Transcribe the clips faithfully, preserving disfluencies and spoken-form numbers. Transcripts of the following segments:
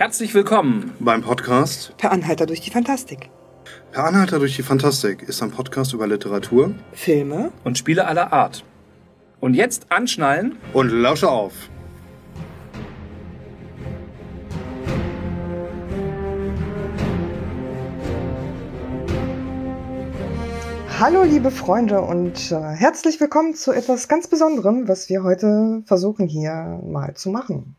Herzlich willkommen beim Podcast Per Anhalter durch die Fantastik. Per Anhalter durch die Fantastik ist ein Podcast über Literatur, Filme und Spiele aller Art. Und jetzt anschnallen und lausche auf. Hallo liebe Freunde und äh, herzlich willkommen zu etwas ganz Besonderem, was wir heute versuchen hier mal zu machen.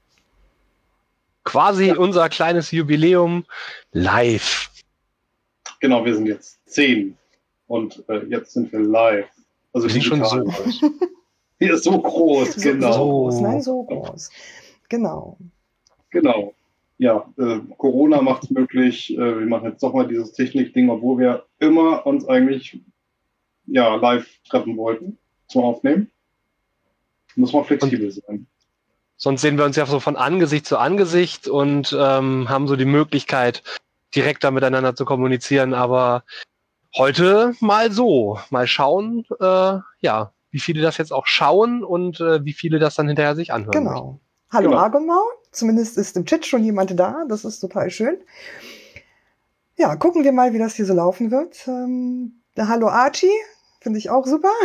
Quasi ja. Unser kleines Jubiläum live. Genau, wir sind jetzt zehn und äh, jetzt sind wir live. Also wir sind schon so groß. Hier ist so groß, so, genau. So groß, nein, so groß. Genau. Genau. Ja, äh, Corona macht es möglich. Äh, wir machen jetzt doch mal dieses Technik-Ding, obwohl wir immer uns eigentlich ja, live treffen wollten zum Aufnehmen. Muss man flexibel und sein. Sonst sehen wir uns ja so von Angesicht zu Angesicht und ähm, haben so die Möglichkeit, direkter miteinander zu kommunizieren. Aber heute mal so. Mal schauen, äh, ja, wie viele das jetzt auch schauen und äh, wie viele das dann hinterher sich anhören. Genau. Möchten. Hallo genau. Argonmau. Zumindest ist im Chat schon jemand da. Das ist total schön. Ja, gucken wir mal, wie das hier so laufen wird. Ähm, hallo Archie. Finde ich auch super.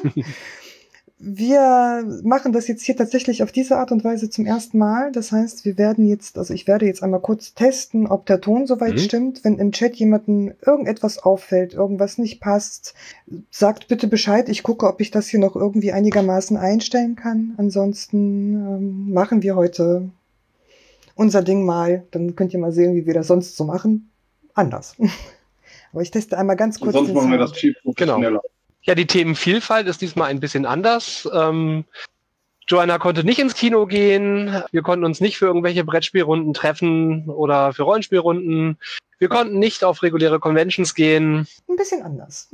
Wir machen das jetzt hier tatsächlich auf diese Art und Weise zum ersten Mal. Das heißt, wir werden jetzt, also ich werde jetzt einmal kurz testen, ob der Ton soweit mhm. stimmt. Wenn im Chat jemandem irgendetwas auffällt, irgendwas nicht passt, sagt bitte Bescheid. Ich gucke, ob ich das hier noch irgendwie einigermaßen einstellen kann. Ansonsten ähm, machen wir heute unser Ding mal. Dann könnt ihr mal sehen, wie wir das sonst so machen. Anders. Aber ich teste einmal ganz kurz. Und sonst machen wir das viel professioneller. Genau. Ja, die Themenvielfalt ist diesmal ein bisschen anders. Ähm, Joanna konnte nicht ins Kino gehen. Wir konnten uns nicht für irgendwelche Brettspielrunden treffen oder für Rollenspielrunden. Wir konnten nicht auf reguläre Conventions gehen. Ein bisschen anders.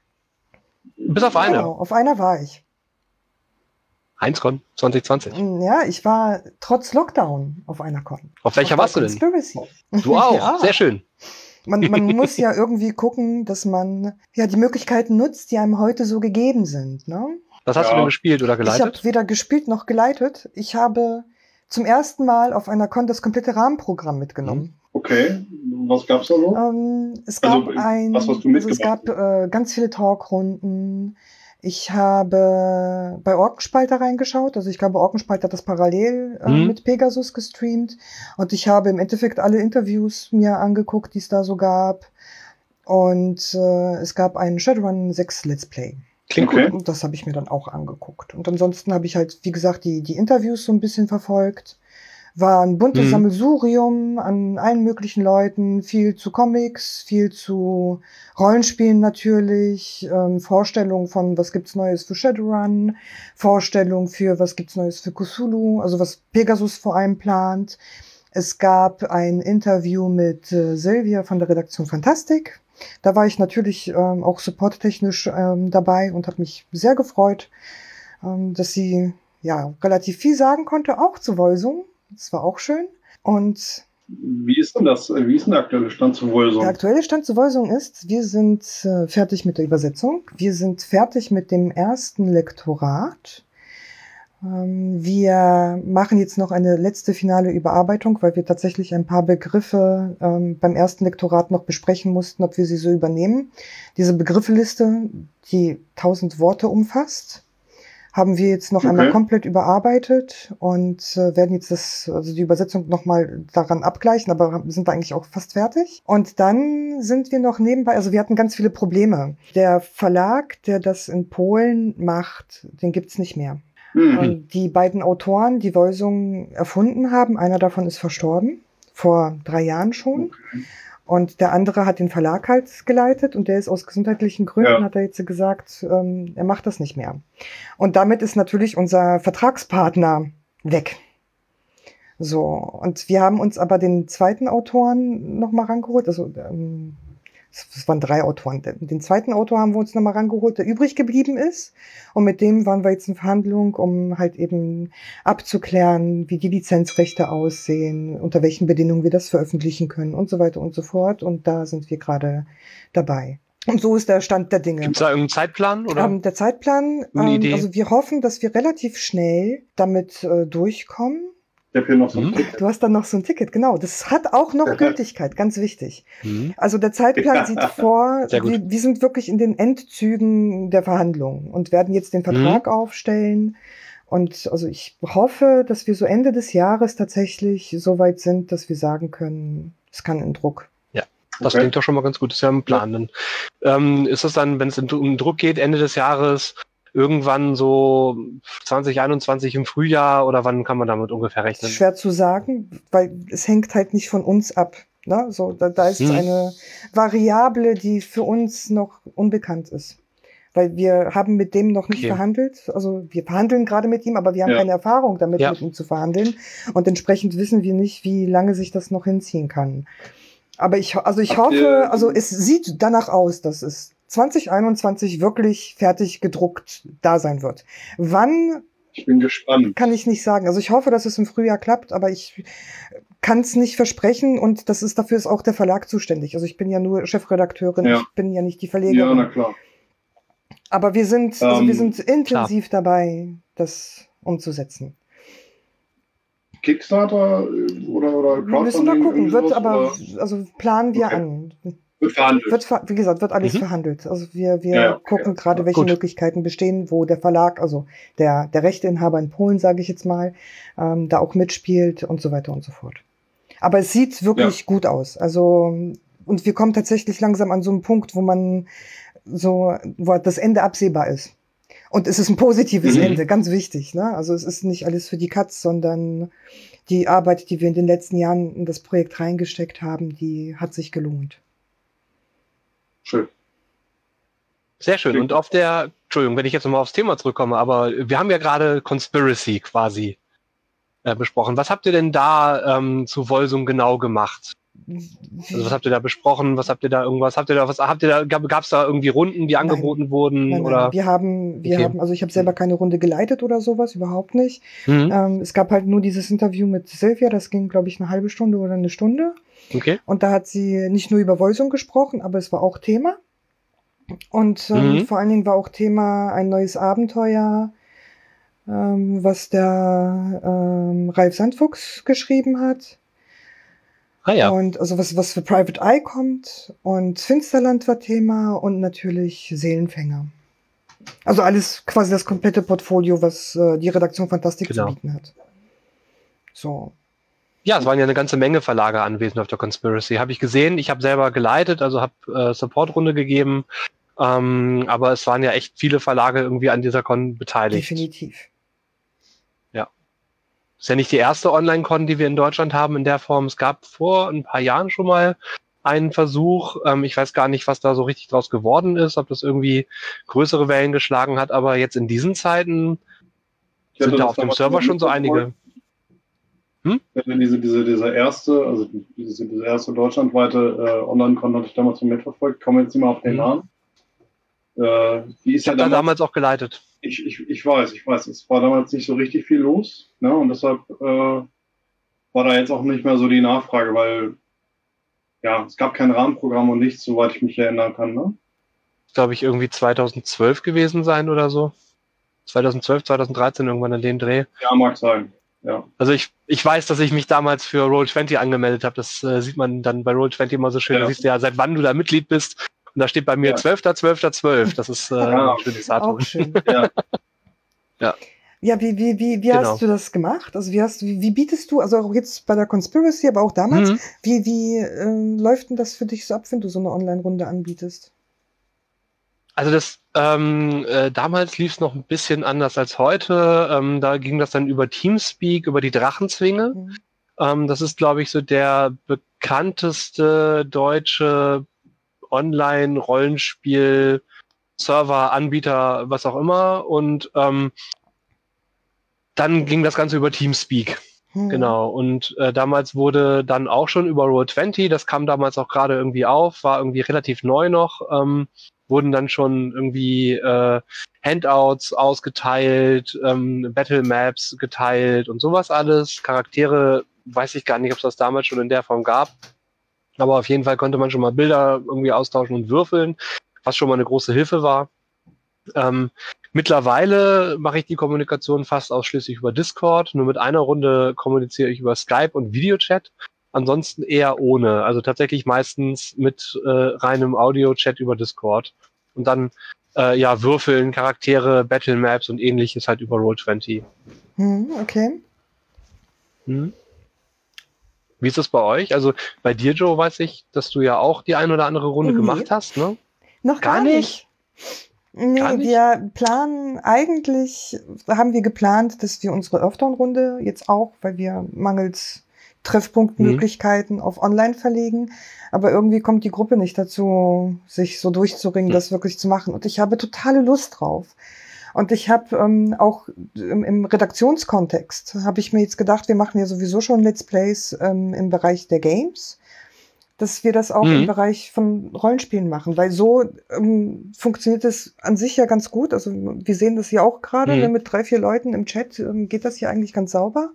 Bis auf eine. Genau, auf einer war ich. Einscon zwanzig zwanzig. Ja, ich war trotz Lockdown auf einer Con. Auf welcher auf warst du denn? Conspiracy. Du auch, ja. Sehr schön. Man, man muss ja irgendwie gucken, dass man ja die Möglichkeiten nutzt, die einem heute so gegeben sind. Ne? Was hast ja. du denn gespielt oder geleitet? Ich habe weder gespielt noch geleitet. Ich habe zum ersten Mal auf einer Con das komplette Rahmenprogramm mitgenommen. Okay, was gab's da so? Ähm, es gab also, ein, was, was du also es gab äh, ganz viele Talkrunden. Ich habe bei Orkenspalter reingeschaut, also ich glaube, Orkenspalter hat das parallel äh, mhm. mit Pegasus gestreamt und ich habe im Endeffekt alle Interviews mir angeguckt, die es da so gab und äh, es gab einen Shadowrun sechs Let's Play. Klingt okay. gut. Und das habe ich mir dann auch angeguckt. Und ansonsten habe ich halt, wie gesagt, die, die Interviews so ein bisschen verfolgt. War ein buntes mhm. Sammelsurium an allen möglichen Leuten, viel zu Comics, viel zu Rollenspielen natürlich, ähm, Vorstellungen von, was gibt's Neues für Shadowrun, Vorstellungen für, was gibt's Neues für Cthulhu, also was Pegasus vor allem plant. Es gab ein Interview mit äh, Silvia von der Redaktion Fantastik. Da war ich natürlich ähm, auch supporttechnisch ähm, dabei und habe mich sehr gefreut, ähm, dass sie ja relativ viel sagen konnte, auch zu Voisung. Das war auch schön. Und wie ist denn das? Wie ist denn der aktuelle Stand zu Voisung? Der aktuelle Stand zu Voisung ist, wir sind äh, fertig mit der Übersetzung. Wir sind fertig mit dem ersten Lektorat. Ähm, wir machen jetzt noch eine letzte finale Überarbeitung, weil wir tatsächlich ein paar Begriffe ähm, beim ersten Lektorat noch besprechen mussten, ob wir sie so übernehmen. Diese Begriffeliste, die tausend Worte umfasst, haben wir jetzt noch okay. einmal komplett überarbeitet und äh, werden jetzt das, also die Übersetzung nochmal daran abgleichen, aber sind da eigentlich auch fast fertig. Und dann sind wir noch nebenbei, also wir hatten ganz viele Probleme. Der Verlag, der das in Polen macht, den gibt's nicht mehr. Mhm. Und die beiden Autoren, die Voisung erfunden haben, einer davon ist verstorben, vor drei Jahren schon. Okay. Und der andere hat den Verlag halt geleitet und der ist aus gesundheitlichen Gründen, ja. hat er jetzt gesagt, ähm, er macht das nicht mehr. Und damit ist natürlich unser Vertragspartner weg. So, und wir haben uns aber den zweiten Autoren nochmal rangeholt, also ähm, es waren drei Autoren. Den zweiten Autor haben wir uns nochmal rangeholt, der übrig geblieben ist. Und mit dem waren wir jetzt in Verhandlung, um halt eben abzuklären, wie die Lizenzrechte aussehen, unter welchen Bedingungen wir das veröffentlichen können und so weiter und so fort. Und da sind wir gerade dabei. Und so ist der Stand der Dinge. Gibt es da irgendeinen Zeitplan? Oder? Ähm, der Zeitplan, Eine ähm, Idee? also wir hoffen, dass wir relativ schnell damit äh, durchkommen. Ich habe hier noch so ein Mhm. Ticket. Du hast dann noch so ein Ticket, genau. Das hat auch noch Gültigkeit, ganz wichtig. Mhm. Also der Zeitplan Ja. sieht vor, Sehr gut. wir, wir sind wirklich in den Endzügen der Verhandlungen und werden jetzt den Vertrag aufstellen. Und also ich hoffe, dass wir so Ende des Jahres tatsächlich so weit sind, dass wir sagen können, es kann in Druck. Das Okay. klingt doch schon mal ganz gut. Das ist ja ein Plan. Dann, ähm, ist das dann, wenn es in, um Druck geht, Ende des Jahres, irgendwann so zwanzig einundzwanzig im Frühjahr oder wann kann man damit ungefähr Das ist rechnen? schwer zu sagen, weil es hängt halt nicht von uns ab. Ne? So, da, da ist Hm. eine Variable, die für uns noch unbekannt ist. Weil wir haben mit dem noch nicht Okay. verhandelt. Also wir verhandeln gerade mit ihm, aber wir haben Ja. keine Erfahrung damit, Ja. mit ihm zu verhandeln. Und entsprechend wissen wir nicht, wie lange sich das noch hinziehen kann. Aber ich, ho- also ich Habt hoffe, ihr- also es sieht danach aus, dass es zwanzig einundzwanzig wirklich fertig gedruckt da sein wird. Wann, Ich bin gespannt. kann ich nicht sagen. Also ich hoffe, dass es im Frühjahr klappt, aber ich kann es nicht versprechen und das ist, dafür ist auch der Verlag zuständig. Also ich bin ja nur Chefredakteurin, Ja. ich bin ja nicht die Ja, Verlegerin. na klar. Aber wir sind, also Ähm, wir sind intensiv dabei, das umzusetzen. Kickstarter äh, oder, oder Wir müssen mal Crowdfunding? gucken, irgendwie wird sowas, aber, oder also planen wir Okay. an. wird verhandelt? Wird, ver- wie gesagt, wird alles Mhm. verhandelt. Also wir, wir Ja, ja, okay, gucken alles gerade, klar. welche Gut. Möglichkeiten bestehen, wo der Verlag, also der, der Rechteinhaber in Polen, sage ich jetzt mal, ähm, da auch mitspielt und so weiter und so fort. Aber es sieht wirklich gut aus. Also, und wir kommen tatsächlich langsam an so einen Punkt, wo man so, wo das Ende absehbar ist. Und es ist ein positives Mhm. Ende, ganz wichtig. Ne? Also es ist nicht alles für die Katz, sondern die Arbeit, die wir in den letzten Jahren in das Projekt reingesteckt haben, die hat sich gelohnt. Schön. Sehr schön. Und auf der, Entschuldigung, wenn ich jetzt nochmal aufs Thema zurückkomme, aber wir haben ja gerade Conspiracy quasi äh, besprochen. Was habt ihr denn da ähm, zu Volsung genau gemacht? Also was habt ihr da besprochen? Was habt ihr da irgendwas? Habt ihr da was? Habt ihr da gab es da irgendwie Runden, die angeboten wurden Nein, nein, oder? wir haben, wir Okay. haben, also ich habe selber keine Runde geleitet oder sowas, überhaupt nicht. Mhm. Ähm, es gab halt nur dieses Interview mit Silvia, das ging, glaube ich, eine halbe Stunde oder eine Stunde. Okay. Und da hat sie nicht nur über Volsung gesprochen, aber es war auch Thema. Und ähm, Mhm. vor allen Dingen war auch Thema ein neues Abenteuer, ähm, was der ähm, Ralf Sandfuchs geschrieben hat. Ah ja. Und also was, was für Private Eye kommt. Und Finsterland war Thema und natürlich Seelenfänger. Also alles quasi das komplette Portfolio, was äh, die Redaktion Fantastik Genau. zu bieten hat. So. Ja, es waren ja eine ganze Menge Verlage anwesend auf der Conspiracy. Habe ich gesehen. Ich habe selber geleitet, also habe äh, Supportrunde gegeben. Ähm, aber es waren ja echt viele Verlage irgendwie an dieser Con beteiligt. Definitiv. Ist ja nicht die erste Online-Con, die wir in Deutschland haben in der Form. Es gab vor ein paar Jahren schon mal einen Versuch. Ähm, ich weiß gar nicht, was da so richtig draus geworden ist, ob das irgendwie größere Wellen geschlagen hat. Aber jetzt in diesen Zeiten Ich hatte sind da das auf dem damals Server schon so einige. Ich hatte diese, diese, diese erste, also diese, diese erste deutschlandweite äh, Online-Con hatte ich damals schon mitverfolgt. Kommen wir jetzt nicht mal auf den Mhm. Namen. Äh, die ist Ich ja habe da damals, damals auch geleitet. ich, ich, ich weiß, ich weiß, es war damals nicht so richtig viel los, ne? Und deshalb äh, war da jetzt auch nicht mehr so die Nachfrage, weil ja, es gab kein Rahmenprogramm und nichts, soweit ich mich erinnern kann, ne? Glaube ich, irgendwie zweitausendzwölf gewesen sein oder so. zweitausendzwölf, zweitausenddreizehn, irgendwann in dem Dreh. Ja, mag sein. Ja. Also ich, ich weiß, dass ich mich damals für Roll zwanzig angemeldet habe. Das äh, sieht man dann bei Roll zwanzig immer so schön. Ja. Da siehst du ja, seit wann du da Mitglied bist. Und da steht bei mir Ja. zwölfter zwölfter zwölf. Das ist äh, Ja. ein schönes Datum. Auch schön. Ja. Ja. Ja, wie, wie, wie, wie Genau. hast du das gemacht? Also wie hast wie, wie bietest du, also auch jetzt bei der Conspiracy, aber auch damals, Mhm. wie, wie ähm, läuft denn das für dich so ab, wenn du so eine Online-Runde anbietest? Also das ähm, äh, damals lief es noch ein bisschen anders als heute. Ähm, da ging das dann über Teamspeak, über die Drachenzwinge. Mhm. Ähm, das ist, glaube ich, so der bekannteste deutsche Online-Rollenspiel, Server, Anbieter, was auch immer. Und ähm, dann ging das Ganze über Teamspeak. Hm. Genau. Und äh, damals wurde dann auch schon über Roll zwanzig, das kam damals auch gerade irgendwie auf, war irgendwie relativ neu noch, ähm, wurden dann schon irgendwie äh, Handouts ausgeteilt, ähm, Battle Maps geteilt und sowas alles. Charaktere, weiß ich gar nicht, ob es das damals schon in der Form gab. Aber auf jeden Fall konnte man schon mal Bilder irgendwie austauschen und würfeln, was schon mal eine große Hilfe war. Ähm, Mittlerweile mache ich die Kommunikation fast ausschließlich über Discord. Nur mit einer Runde kommuniziere ich über Skype und Videochat. Ansonsten eher ohne. Also tatsächlich meistens mit äh, reinem Audio-Chat über Discord. Und dann äh, ja würfeln, Charaktere, Battle Maps und ähnliches halt über Roll zwanzig. Hm, okay. Hm. Wie ist das bei euch? Also bei dir, Joe, weiß ich, dass du ja auch die ein oder andere Runde Nee. gemacht hast, ne? Noch gar, Gar nicht. nicht? Nee, Gar nicht? wir planen, eigentlich haben wir geplant, dass wir unsere Earthdawn-Runde jetzt auch, weil wir mangels Treffpunktmöglichkeiten auf online verlegen, aber irgendwie kommt die Gruppe nicht dazu, sich so durchzuringen, Hm. das wirklich zu machen. Und ich habe totale Lust drauf. Und ich habe ähm, auch im, im Redaktionskontext, habe ich mir jetzt gedacht, wir machen ja sowieso schon Let's Plays ähm, im Bereich der Games, dass wir das auch Mhm. im Bereich von Rollenspielen machen, weil so ähm, funktioniert es an sich ja ganz gut. Also wir sehen das ja auch gerade, Mhm. ne, mit drei, vier Leuten im Chat ähm, geht das ja eigentlich ganz sauber.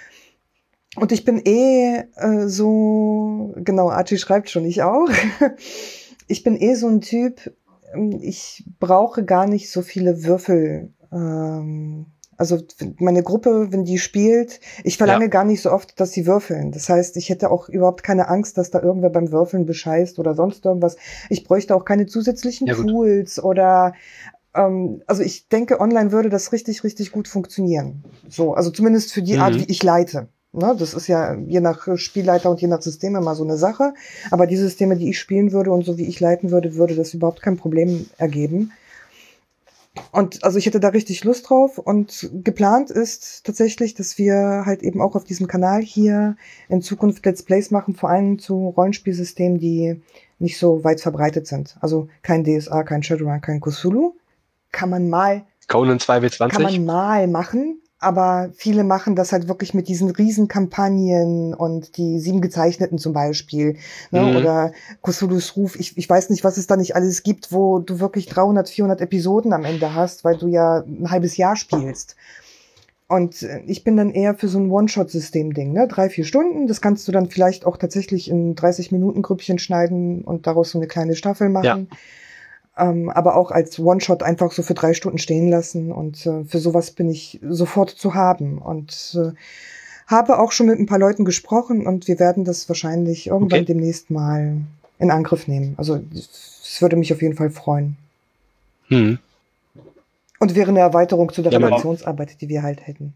Und ich bin eh äh, so, genau, Archie schreibt schon, ich auch. Ich bin eh so ein Typ, ähm, ich brauche gar nicht so viele Würfel. Ähm, also meine Gruppe, wenn die spielt, ich verlange Ja. gar nicht so oft, dass sie würfeln. Das heißt, ich hätte auch überhaupt keine Angst, dass da irgendwer beim Würfeln bescheißt oder sonst irgendwas. Ich bräuchte auch keine zusätzlichen Ja, gut. Tools oder ähm, also ich denke, online würde das richtig, richtig gut funktionieren. So, also zumindest für die Art, Mhm. wie ich leite. Ne, das ist ja je nach Spielleiter und je nach System immer so eine Sache. Aber die Systeme, die ich spielen würde und so wie ich leiten würde, würde das überhaupt kein Problem ergeben. Und also ich hätte da richtig Lust drauf. Und geplant ist tatsächlich, dass wir halt eben auch auf diesem Kanal hier in Zukunft Let's Plays machen, vor allem zu Rollenspielsystemen, die nicht so weit verbreitet sind. Also kein D S A, kein Shadowrun, kein Cthulhu. Kann man mal Conan zwei W kann zwanzig. man mal machen, aber viele machen das halt wirklich mit diesen Riesenkampagnen und die sieben Gezeichneten zum Beispiel, ne? Mhm. Oder Cthulhu's Ruf. Ich, ich weiß nicht, was es da nicht alles gibt, wo du wirklich dreihundert, vierhundert Episoden am Ende hast, weil du ja ein halbes Jahr spielst. Und äh, ich bin dann eher für so ein One-Shot-System-Ding, ne? Drei, vier Stunden, das kannst du dann vielleicht auch tatsächlich in dreißig-Minuten-Grüppchen schneiden und daraus so eine kleine Staffel machen. Ähm, aber auch als One-Shot einfach so für drei Stunden stehen lassen. Und äh, für sowas bin ich sofort zu haben. Und äh, habe auch schon mit ein paar Leuten gesprochen und wir werden das wahrscheinlich irgendwann Okay. demnächst mal in Angriff nehmen. Also es würde mich auf jeden Fall freuen. Mhm. Und wäre eine Erweiterung zu der Ja, man- Redaktionsarbeit, die wir halt hätten.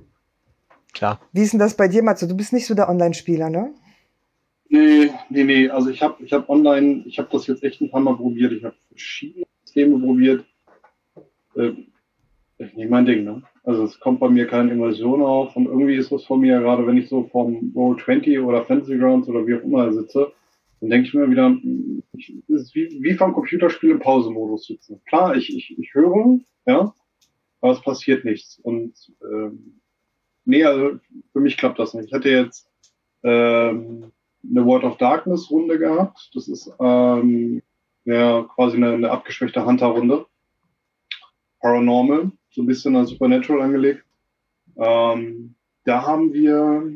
Klar. Wie ist denn das bei dir, Matze? Du bist nicht so der Online-Spieler, ne? Nee, nee, nee. Also ich habe ich hab online, ich habe das jetzt echt ein paar Mal probiert. Ich habe verschiedene Systeme probiert. Äh, ist nicht mein Ding, ne? Also es kommt bei mir keine Immersion auf und irgendwie ist das von mir, gerade wenn ich so vom Roll zwanzig oder Fantasy Grounds oder wie auch immer sitze, dann denke ich mir wieder, ich, es ist wie, wie vom Computerspiel im Pausemodus sitzen. Klar, ich, ich, ich höre, ja, aber es passiert nichts. Und ähm, nee, also für mich klappt das nicht. Ich hatte jetzt ähm, eine World of Darkness Runde gehabt. Das ist ähm, ja quasi eine, eine abgeschwächte Hunter-Runde. Paranormal, so ein bisschen an Supernatural angelegt. Ähm, da haben wir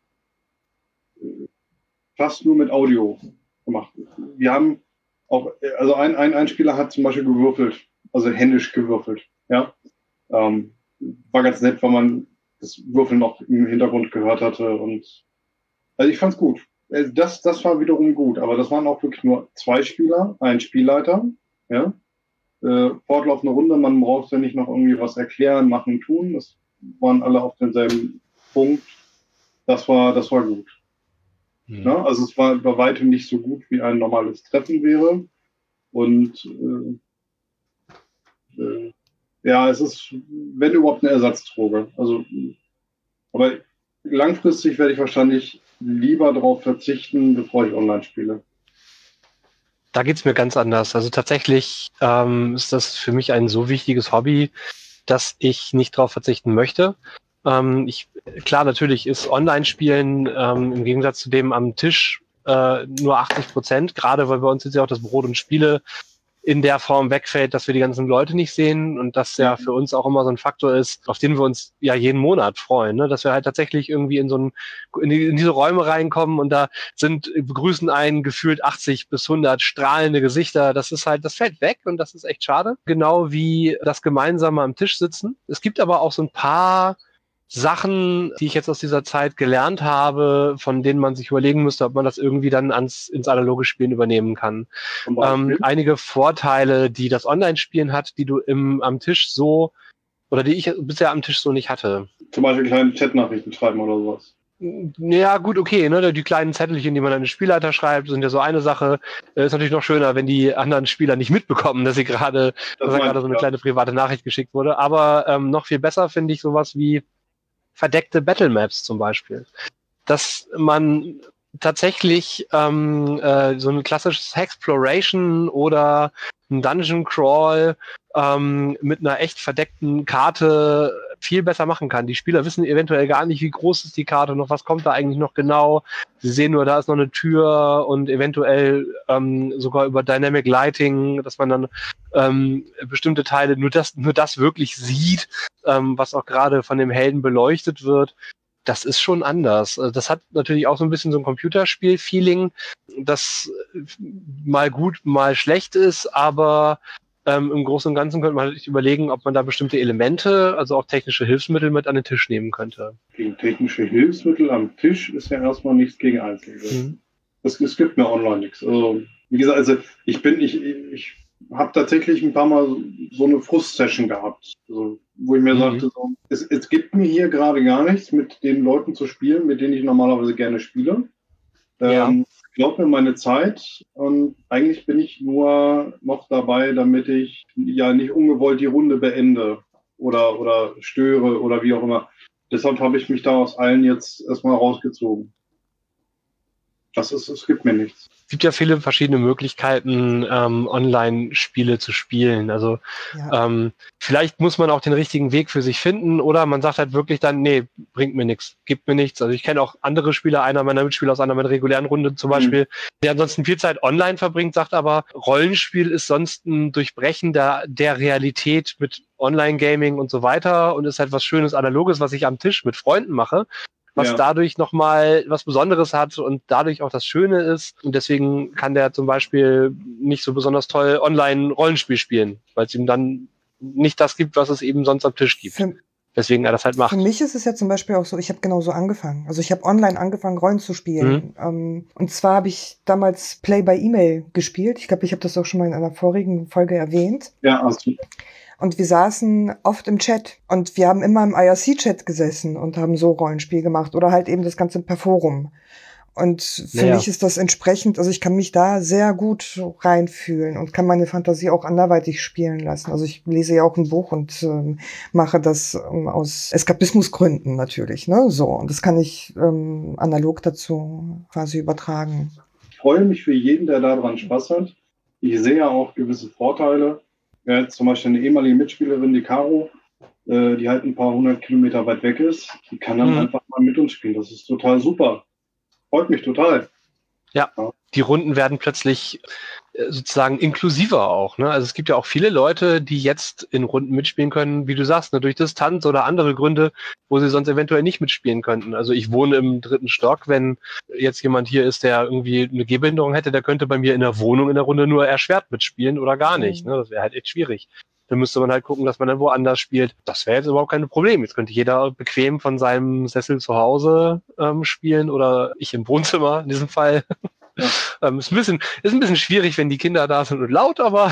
äh, fast nur mit Audio gemacht. Wir haben auch, also ein, ein, ein Spieler hat zum Beispiel gewürfelt, also händisch gewürfelt. Ja, ähm, war ganz nett, weil man das Würfeln noch im Hintergrund gehört hatte und also ich fand's gut. Das, das war wiederum gut, aber das waren auch wirklich nur zwei Spieler, ein Spielleiter, ja. Äh, fortlaufende Runde, man braucht ja nicht noch irgendwie was erklären, machen, tun. Das waren alle auf demselben Punkt. Das war, das war gut. Mhm. Ne? Also es war bei weitem nicht so gut, wie ein normales Treffen wäre. Und äh, äh, ja, es ist, wenn überhaupt, eine Ersatzdroge. Also, aber langfristig werde ich wahrscheinlich lieber darauf verzichten, bevor ich online spiele. Da geht's mir ganz anders. Also tatsächlich ähm, ist das für mich ein so wichtiges Hobby, dass ich nicht darauf verzichten möchte. Ähm, ich, klar, natürlich ist Online-Spielen ähm, im Gegensatz zu dem am Tisch äh, nur achtzig Prozent, gerade weil bei uns jetzt ja auch das Brot und Spiele in der Form wegfällt, dass wir die ganzen Leute nicht sehen und das ja für uns auch immer so ein Faktor ist, auf den wir uns ja jeden Monat freuen, ne? Dass wir halt tatsächlich irgendwie in so ein, in, die, in diese Räume reinkommen und da sind, begrüßen einen gefühlt achtzig bis hundert strahlende Gesichter. Das ist halt, das fällt weg und das ist echt schade. Genau wie das gemeinsame am Tisch sitzen. Es gibt aber auch so ein paar Sachen, die ich jetzt aus dieser Zeit gelernt habe, von denen man sich überlegen müsste, ob man das irgendwie dann ans, ins analoge Spielen übernehmen kann. Ähm, einige Vorteile, die das Online-Spielen hat, die du im, am Tisch so, oder die ich bisher am Tisch so nicht hatte. Zum Beispiel kleine Chatnachrichten schreiben oder sowas. Ja, gut, okay, ne? Die kleinen Zettelchen, die man an den Spielleiter schreibt, sind ja so eine Sache. Ist natürlich noch schöner, wenn die anderen Spieler nicht mitbekommen, dass sie gerade, dass da gerade so eine ja. kleine private Nachricht geschickt wurde. Aber ähm, noch viel besser finde ich sowas wie verdeckte Battlemaps zum Beispiel. Dass man tatsächlich ähm, äh, so ein klassisches Hexploration oder ein Dungeon Crawl ähm, mit einer echt verdeckten Karte viel besser machen kann. Die Spieler wissen eventuell gar nicht, wie groß ist die Karte noch, was kommt da eigentlich noch genau. Sie sehen nur, da ist noch eine Tür und eventuell ähm, sogar über Dynamic Lighting, dass man dann ähm, bestimmte Teile nur das, nur das wirklich sieht, ähm, was auch gerade von dem Helden beleuchtet wird. Das ist schon anders. Das hat natürlich auch so ein bisschen so ein Computerspiel-Feeling, das mal gut, mal schlecht ist, aber ähm, im Großen und Ganzen könnte man sich überlegen, ob man da bestimmte Elemente, also auch technische Hilfsmittel mit an den Tisch nehmen könnte. Gegen technische Hilfsmittel am Tisch ist ja erstmal nichts gegen Einzelne. Mhm. Es, es gibt mir online nichts. Also, wie gesagt, also ich bin, ich, ich habe tatsächlich ein paar Mal so eine Frust-Session gehabt, also, wo ich mir mhm. sagte, so, es, es gibt mir hier gerade gar nichts, mit den Leuten zu spielen, mit denen ich normalerweise gerne spiele. Ja. Ähm, ich glaube mir meine Zeit und eigentlich bin ich nur noch dabei, damit ich ja nicht ungewollt die Runde beende oder, oder störe oder wie auch immer. Deshalb habe ich mich da aus allen jetzt erstmal rausgezogen. Das ist, es gibt mir nichts. Es gibt ja viele verschiedene Möglichkeiten, ähm, Online-Spiele zu spielen. Also ja. ähm, vielleicht muss man auch den richtigen Weg für sich finden oder man sagt halt wirklich dann, nee, bringt mir nichts, gibt mir nichts. Also ich kenne auch andere Spieler, einer meiner Mitspieler aus einer meiner regulären Runde zum mhm. Beispiel, der ansonsten viel Zeit online verbringt, sagt aber, Rollenspiel ist sonst ein Durchbrechen der, der Realität mit Online-Gaming und so weiter und ist halt was Schönes, Analoges, was ich am Tisch mit Freunden mache. Was ja. dadurch nochmal was Besonderes hat und dadurch auch das Schöne ist. Und deswegen kann der zum Beispiel nicht so besonders toll online Rollenspiel spielen, weil es ihm dann nicht das gibt, was es eben sonst am Tisch gibt. Für, Deswegen er das halt macht. Für mich ist es ja zum Beispiel auch so, ich habe genauso angefangen. Also ich habe online angefangen, Rollen zu spielen. Mhm. Ähm, und zwar habe ich damals Play by E-Mail gespielt. Ich glaube, ich habe das auch schon mal in einer vorigen Folge erwähnt. Ja, also. Und wir saßen oft im Chat und wir haben immer im I R C-Chat gesessen und haben so Rollenspiel gemacht oder halt eben das Ganze per Forum. Und für ja. mich ist das entsprechend, also ich kann mich da sehr gut reinfühlen und kann meine Fantasie auch anderweitig spielen lassen. Also ich lese ja auch ein Buch und ähm, mache das ähm, aus Eskapismusgründen natürlich, ne? So, und das kann ich ähm, analog dazu quasi übertragen. Ich freue mich für jeden, der daran Spaß hat. Ich sehe ja auch gewisse Vorteile. Ja, jetzt zum Beispiel eine ehemalige Mitspielerin, die Caro, äh, die halt ein paar hundert Kilometer weit weg ist, die kann dann mhm. einfach mal mit uns spielen. Das ist total super. Freut mich total. Ja, ja. Die Runden werden plötzlich äh, sozusagen inklusiver auch. Ne? Also es gibt ja auch viele Leute, die jetzt in Runden mitspielen können, wie du sagst, ne, durch Distanz oder andere Gründe, wo sie sonst eventuell nicht mitspielen könnten. Also ich wohne im dritten Stock, wenn jetzt jemand hier ist, der irgendwie eine Gehbehinderung hätte, der könnte bei mir in der Wohnung in der Runde nur erschwert mitspielen oder gar nicht. Mhm. Ne? Das wäre halt echt schwierig. Dann müsste man halt gucken, dass man dann woanders spielt. Das wäre jetzt überhaupt kein Problem. Jetzt könnte jeder bequem von seinem Sessel zu Hause ähm, spielen oder ich im Wohnzimmer in diesem Fall. Ja. ähm, ist, ein bisschen, ist ein bisschen schwierig, wenn die Kinder da sind und laut, aber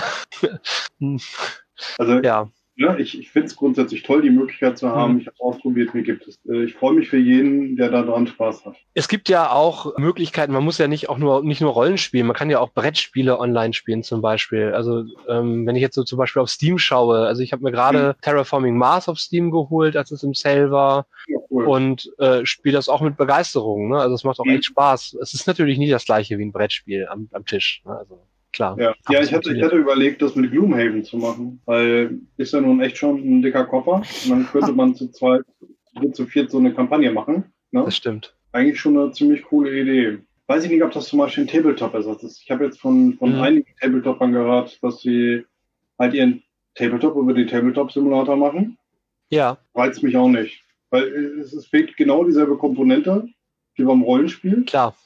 also ja. Ja, ich ich finde es grundsätzlich toll, die Möglichkeit zu haben. Mhm. Ich habe es ausprobiert, mir gibt es. Ich freue mich für jeden, der da dran Spaß hat. Es gibt ja auch Möglichkeiten, man muss ja nicht auch nur nicht nur Rollen spielen, man kann ja auch Brettspiele online spielen zum Beispiel. Also ähm, wenn ich jetzt so zum Beispiel auf Steam schaue, also ich habe mir gerade mhm. Terraforming Mars auf Steam geholt, als es im Sale war. Ja, cool. Und äh, spiele das auch mit Begeisterung. Ne? Also es macht auch mhm. echt Spaß. Es ist natürlich nie das gleiche wie ein Brettspiel am, am Tisch. Ne? Also klar. Ja, ja ich, hatte, ich hatte überlegt, das mit Gloomhaven zu machen, weil ist ja nun echt schon ein dicker Koffer und dann könnte man zu zweit, zu viert so eine Kampagne machen. Ne? Das stimmt. Eigentlich schon eine ziemlich coole Idee. weiß ich nicht, ob das zum Beispiel ein Tabletop-Ersatz ist. Ich habe jetzt von, von Mhm. einigen Tabletopern gehört, dass sie halt ihren Tabletop über den Tabletop-Simulator machen. Ja, Reizt mich auch nicht. Weil es, es fehlt genau dieselbe Komponente wie beim Rollenspiel. klar.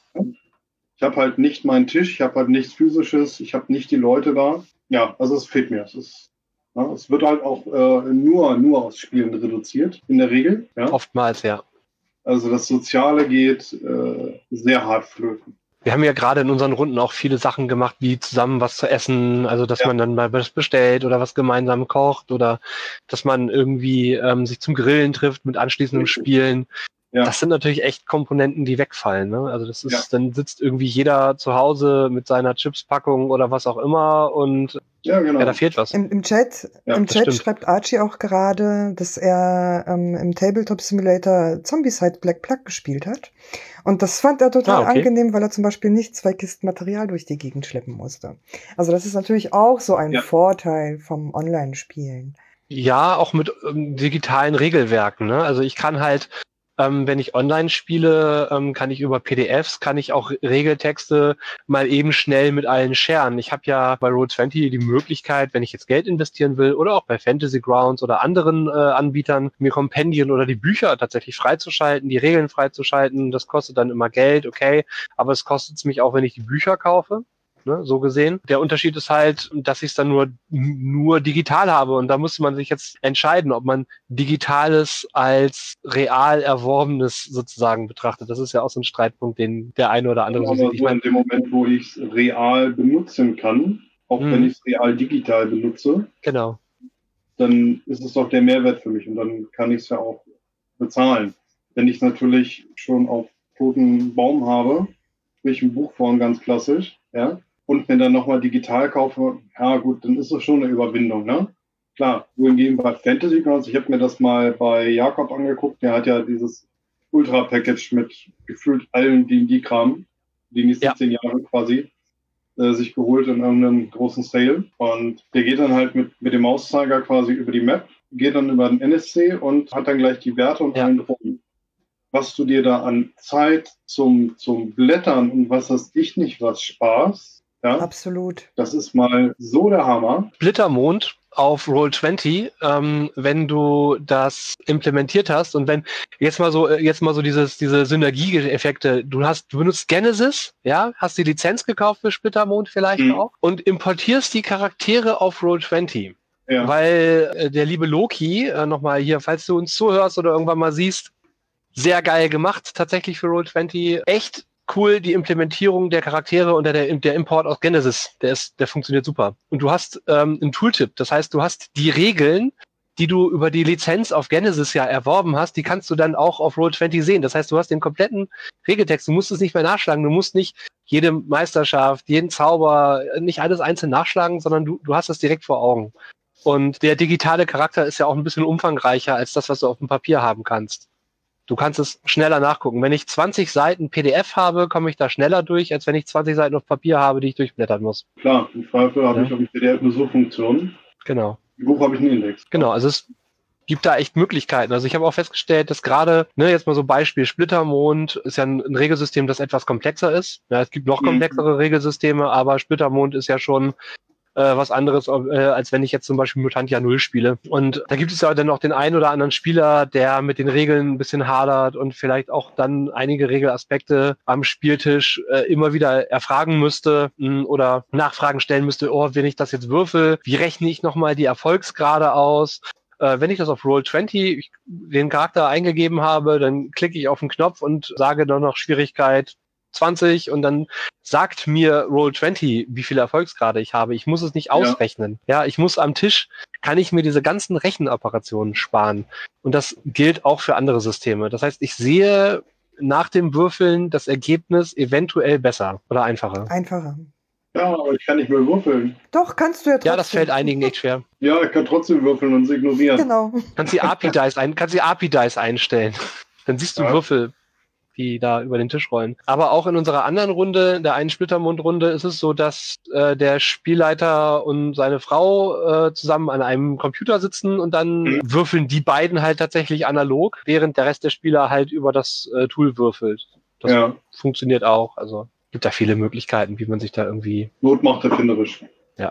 Ich habe halt nicht meinen Tisch, ich habe halt nichts Physisches, ich habe nicht die Leute da. Ja, also es fehlt mir. Es, ist, ja, es wird halt auch äh, nur, nur aus Spielen reduziert, in der Regel. Ja? Oftmals, ja. Also das Soziale geht äh, sehr hart flöten. Wir haben ja gerade in unseren Runden auch viele Sachen gemacht, wie zusammen was zu essen, also dass Ja. man dann mal was bestellt oder was gemeinsam kocht oder dass man irgendwie ähm, sich zum Grillen trifft mit anschließendem Richtig. Spielen. Ja. Das sind natürlich echt Komponenten, die wegfallen. Ne? Also das ist, Ja. dann sitzt irgendwie jeder zu Hause mit seiner Chipspackung oder was auch immer und Ja, genau. ja, da fehlt was. Im, im Chat, Ja, im das Chat stimmt. schreibt Archie auch gerade, dass er ähm, im Tabletop Simulator Zombicide Black Plague gespielt hat. Und das fand er total Ah, okay. angenehm, weil er zum Beispiel nicht zwei Kisten Material durch die Gegend schleppen musste. Also das ist natürlich auch so ein Ja. Vorteil vom Online-Spielen. Ja, auch mit ähm, digitalen Regelwerken. Ne? Also ich kann halt, ähm, wenn ich online spiele, ähm, kann ich über P D Fs, kann ich auch Regeltexte mal eben schnell mit allen sharen. Ich habe ja bei Roll zwanzig die Möglichkeit, wenn ich jetzt Geld investieren will oder auch bei Fantasy Grounds oder anderen äh, Anbietern, mir Kompendien oder die Bücher tatsächlich freizuschalten, die Regeln freizuschalten. Das kostet dann immer Geld, okay, aber es kostet es mich auch, wenn ich die Bücher kaufe. Ne, so gesehen. Der Unterschied ist halt, dass ich es dann nur, nur digital habe und da musste man sich jetzt entscheiden, ob man Digitales als real Erworbenes sozusagen betrachtet. Das ist ja auch so ein Streitpunkt, den der eine oder andere so Aber sieht. so Ich meine, in dem Moment, wo ich es real benutzen kann, auch Mhm. wenn ich es real digital benutze, genau. dann ist es doch der Mehrwert für mich und dann kann ich es ja auch bezahlen. Wenn ich es natürlich schon auf toten Baum habe, sprich ein Buchform ganz klassisch, ja, und mir dann nochmal digital kaufe, ja gut, dann ist das schon eine Überwindung, ne? Klar, wohingegen bei Fantasy Grounds, ich habe mir das mal bei Jakob angeguckt, der hat ja dieses Ultra-Package mit gefühlt allen D und D-Kram, die nächsten Ja. zehn Jahre quasi, äh, sich geholt in irgendeinem großen Sale. Und der geht dann halt mit, mit dem Mauszeiger quasi über die Map, geht dann über den N S C und hat dann gleich die Werte und Ja. allen drum. Was du dir da an Zeit zum, zum Blättern und was das ich nicht was sparst, ja, Absolut. das ist mal so der Hammer. Splittermond auf Roll zwanzig, ähm, wenn du das implementiert hast und wenn jetzt mal so äh, jetzt mal so dieses diese Synergieeffekte, du hast du benutzt Genesis, ja, hast die Lizenz gekauft für Splittermond vielleicht Mhm. auch und importierst die Charaktere auf Roll zwanzig. Ja, Weil äh, der liebe Loki, äh, nochmal hier, falls du uns zuhörst oder irgendwann mal siehst, sehr geil gemacht, tatsächlich für Roll zwanzig. Echt cool, die Implementierung der Charaktere und der, der Import aus Genesis, der ist, der funktioniert super. Und du hast ähm, einen Tooltip, das heißt, du hast die Regeln, die du über die Lizenz auf Genesis ja erworben hast, die kannst du dann auch auf Roll zwanzig sehen. Das heißt, du hast den kompletten Regeltext, du musst es nicht mehr nachschlagen, du musst nicht jede Meisterschaft, jeden Zauber, nicht alles einzeln nachschlagen, sondern du, du hast es direkt vor Augen. Und der digitale Charakter ist ja auch ein bisschen umfangreicher als das, was du auf dem Papier haben kannst. Du kannst es schneller nachgucken. Wenn ich zwanzig Seiten P D F habe, komme ich da schneller durch, als wenn ich zwanzig Seiten auf Papier habe, die ich durchblättern muss. klar, im Zweifel habe Ja. ich auf dem P D F eine Suchfunktion. Genau. Im Buch habe ich einen Index. Genau, also es gibt da echt Möglichkeiten. Also ich habe auch festgestellt, dass gerade, ne, jetzt mal so Beispiel Splittermond ist ja ein, ein Regelsystem, das etwas komplexer ist. Ja, es gibt noch Mhm. komplexere Regelsysteme, aber Splittermond ist ja schon äh, was anderes, äh, als wenn ich jetzt zum Beispiel Mutantia Null spiele. Und da gibt es ja dann auch den einen oder anderen Spieler, der mit den Regeln ein bisschen hadert und vielleicht auch dann einige Regelaspekte am Spieltisch äh, immer wieder erfragen müsste mh, oder Nachfragen stellen müsste, oh, wenn ich das jetzt würfel, wie rechne ich nochmal die Erfolgsgrade aus? Äh, wenn ich das auf Roll zwanzig ich, den Charakter eingegeben habe, dann klicke ich auf den Knopf und sage dann noch Schwierigkeit zwanzig und dann sagt mir Roll zwanzig, wie viele Erfolgsgrade ich habe. Ich muss es nicht Ja. ausrechnen. Ja, ich muss am Tisch, kann ich mir diese ganzen Rechenoperationen sparen. Und das gilt auch für andere Systeme. Das heißt, ich sehe nach dem Würfeln das Ergebnis eventuell besser oder einfacher. Einfacher. Ja, aber ich kann nicht mehr würfeln. Doch, kannst du ja trotzdem. Ja, das fällt einigen echt schwer. Ja, ich kann trotzdem würfeln und es ignorieren. Genau. Kannst die A P I-Dice ein, kannst die A P I-Dice einstellen. Dann siehst du Ja. Würfel, die da über den Tisch rollen. Aber auch in unserer anderen Runde, der einen Splittermond-Runde, ist es so, dass äh, der Spielleiter und seine Frau äh, zusammen an einem Computer sitzen und dann Mhm. würfeln die beiden halt tatsächlich analog, während der Rest der Spieler halt über das äh, Tool würfelt. Das Ja. funktioniert auch. Also gibt da viele Möglichkeiten, wie man sich da irgendwie. Not macht erfinderisch.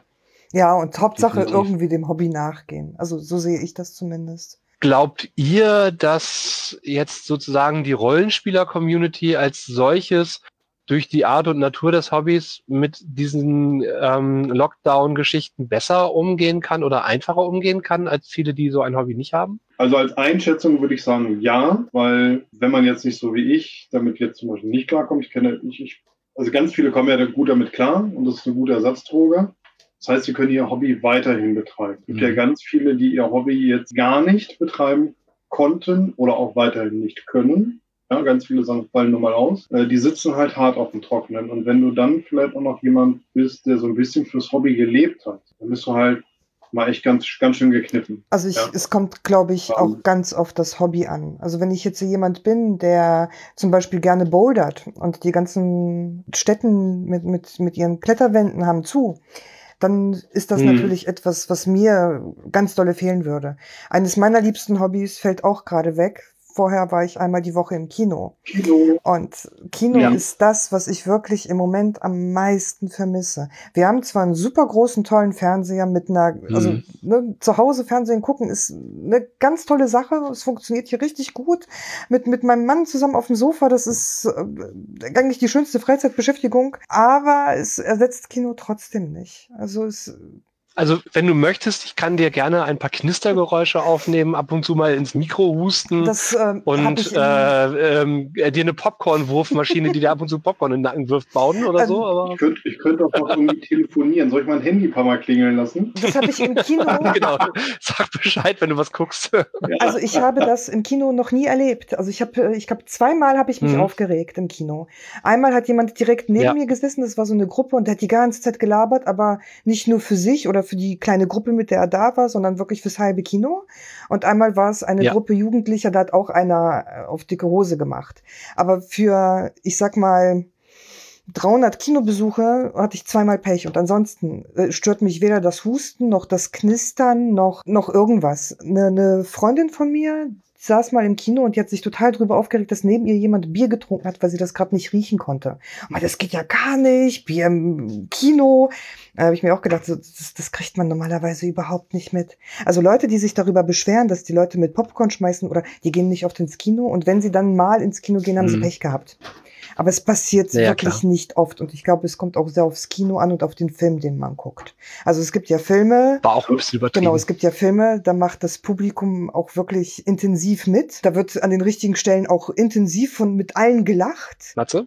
Ja, und Hauptsache Definitiv. irgendwie dem Hobby nachgehen. Also so sehe ich das zumindest. Glaubt ihr, dass jetzt sozusagen die Rollenspieler-Community als solches durch die Art und Natur des Hobbys mit diesen ähm, Lockdown-Geschichten besser umgehen kann oder einfacher umgehen kann, als viele, die so ein Hobby nicht haben? Also als Einschätzung würde ich sagen, ja, weil wenn man jetzt nicht so wie ich damit jetzt zum Beispiel nicht klarkommt, ich kenne ich, ich, also ganz viele kommen ja da gut damit klar und das ist eine gute Ersatzdroge. Das heißt, sie können ihr Hobby weiterhin betreiben. Es gibt Mhm. ja ganz viele, die ihr Hobby jetzt gar nicht betreiben konnten oder auch weiterhin nicht können. Ja, ganz viele sagen, fallen nur mal aus. Äh, die sitzen halt hart auf dem Trockenen. Und wenn du dann vielleicht auch noch jemand bist, der so ein bisschen fürs Hobby gelebt hat, dann bist du halt mal echt ganz, ganz schön gekniffen. Also ich, Ja. es kommt, glaube ich, auch Ähm. ganz auf das Hobby an. Also wenn ich jetzt jemand bin, der zum Beispiel gerne bouldert und die ganzen Stätten mit, mit, mit ihren Kletterwänden haben zu, dann ist das Mhm. natürlich etwas, was mir ganz dolle fehlen würde. Eines meiner liebsten Hobbys fällt auch gerade weg. Vorher war ich einmal die Woche im Kino. Kino. Und Kino Ja. ist das, was ich wirklich im Moment am meisten vermisse. Wir haben zwar einen super großen, tollen Fernseher mit einer, also Mhm. ne, zu Hause Fernsehen gucken ist eine ganz tolle Sache. Es funktioniert hier richtig gut. Mit, mit meinem Mann zusammen auf dem Sofa, das ist äh, eigentlich die schönste Freizeitbeschäftigung. Aber es ersetzt Kino trotzdem nicht. Also es Also, wenn du möchtest, ich kann dir gerne ein paar Knistergeräusche aufnehmen, ab und zu mal ins Mikro husten das ähm, hab und ich in- äh, ähm, äh, dir eine Popcorn-Wurfmaschine, die dir ab und zu Popcorn in den Nacken wirft, bauen oder so. Aber Ich könnte ich könnte auch noch irgendwie telefonieren. Soll ich mein Handy ein paar Mal klingeln lassen? das habe ich im Kino. genau, sag Bescheid, wenn du was guckst. Also ich habe das im Kino noch nie erlebt. Also ich habe, ich glaube, zweimal habe ich mich Mhm. aufgeregt im Kino. Einmal hat jemand direkt neben Ja. mir gesessen, das war so eine Gruppe und der hat die ganze Zeit gelabert, aber nicht nur für sich oder für die kleine Gruppe, mit der er da war, sondern wirklich fürs halbe Kino. Und einmal war es eine Ja. Gruppe Jugendlicher, da hat auch einer äh, auf dicke Hose gemacht. Aber für, ich sag mal, dreihundert Kinobesuche hatte ich zweimal Pech und ansonsten äh, stört mich weder das Husten noch das Knistern noch noch irgendwas. Eine, eine Freundin von mir saß mal im Kino und die hat sich total drüber aufgeregt, dass neben ihr jemand Bier getrunken hat, weil sie das gerade nicht riechen konnte. Aber das geht ja gar nicht, Bier im Kino. Da habe ich mir auch gedacht, so, das, das kriegt man normalerweise überhaupt nicht mit. Also Leute, die sich darüber beschweren, dass die Leute mit Popcorn schmeißen oder die gehen nicht oft ins Kino und wenn sie dann mal ins Kino gehen, haben sie Mhm. Pech gehabt. Aber es passiert Ja, ja, wirklich klar. nicht oft und ich glaube, es kommt auch sehr aufs Kino an und auf den Film, den man guckt. Also es gibt ja Filme, War auch ein bisschen übertrieben. genau, es gibt ja Filme, da macht das Publikum auch wirklich intensiv mit. Da wird an den richtigen Stellen auch intensiv von mit allen gelacht. Matze?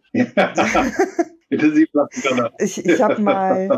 Intensiv lassen. Ich, ich habe mal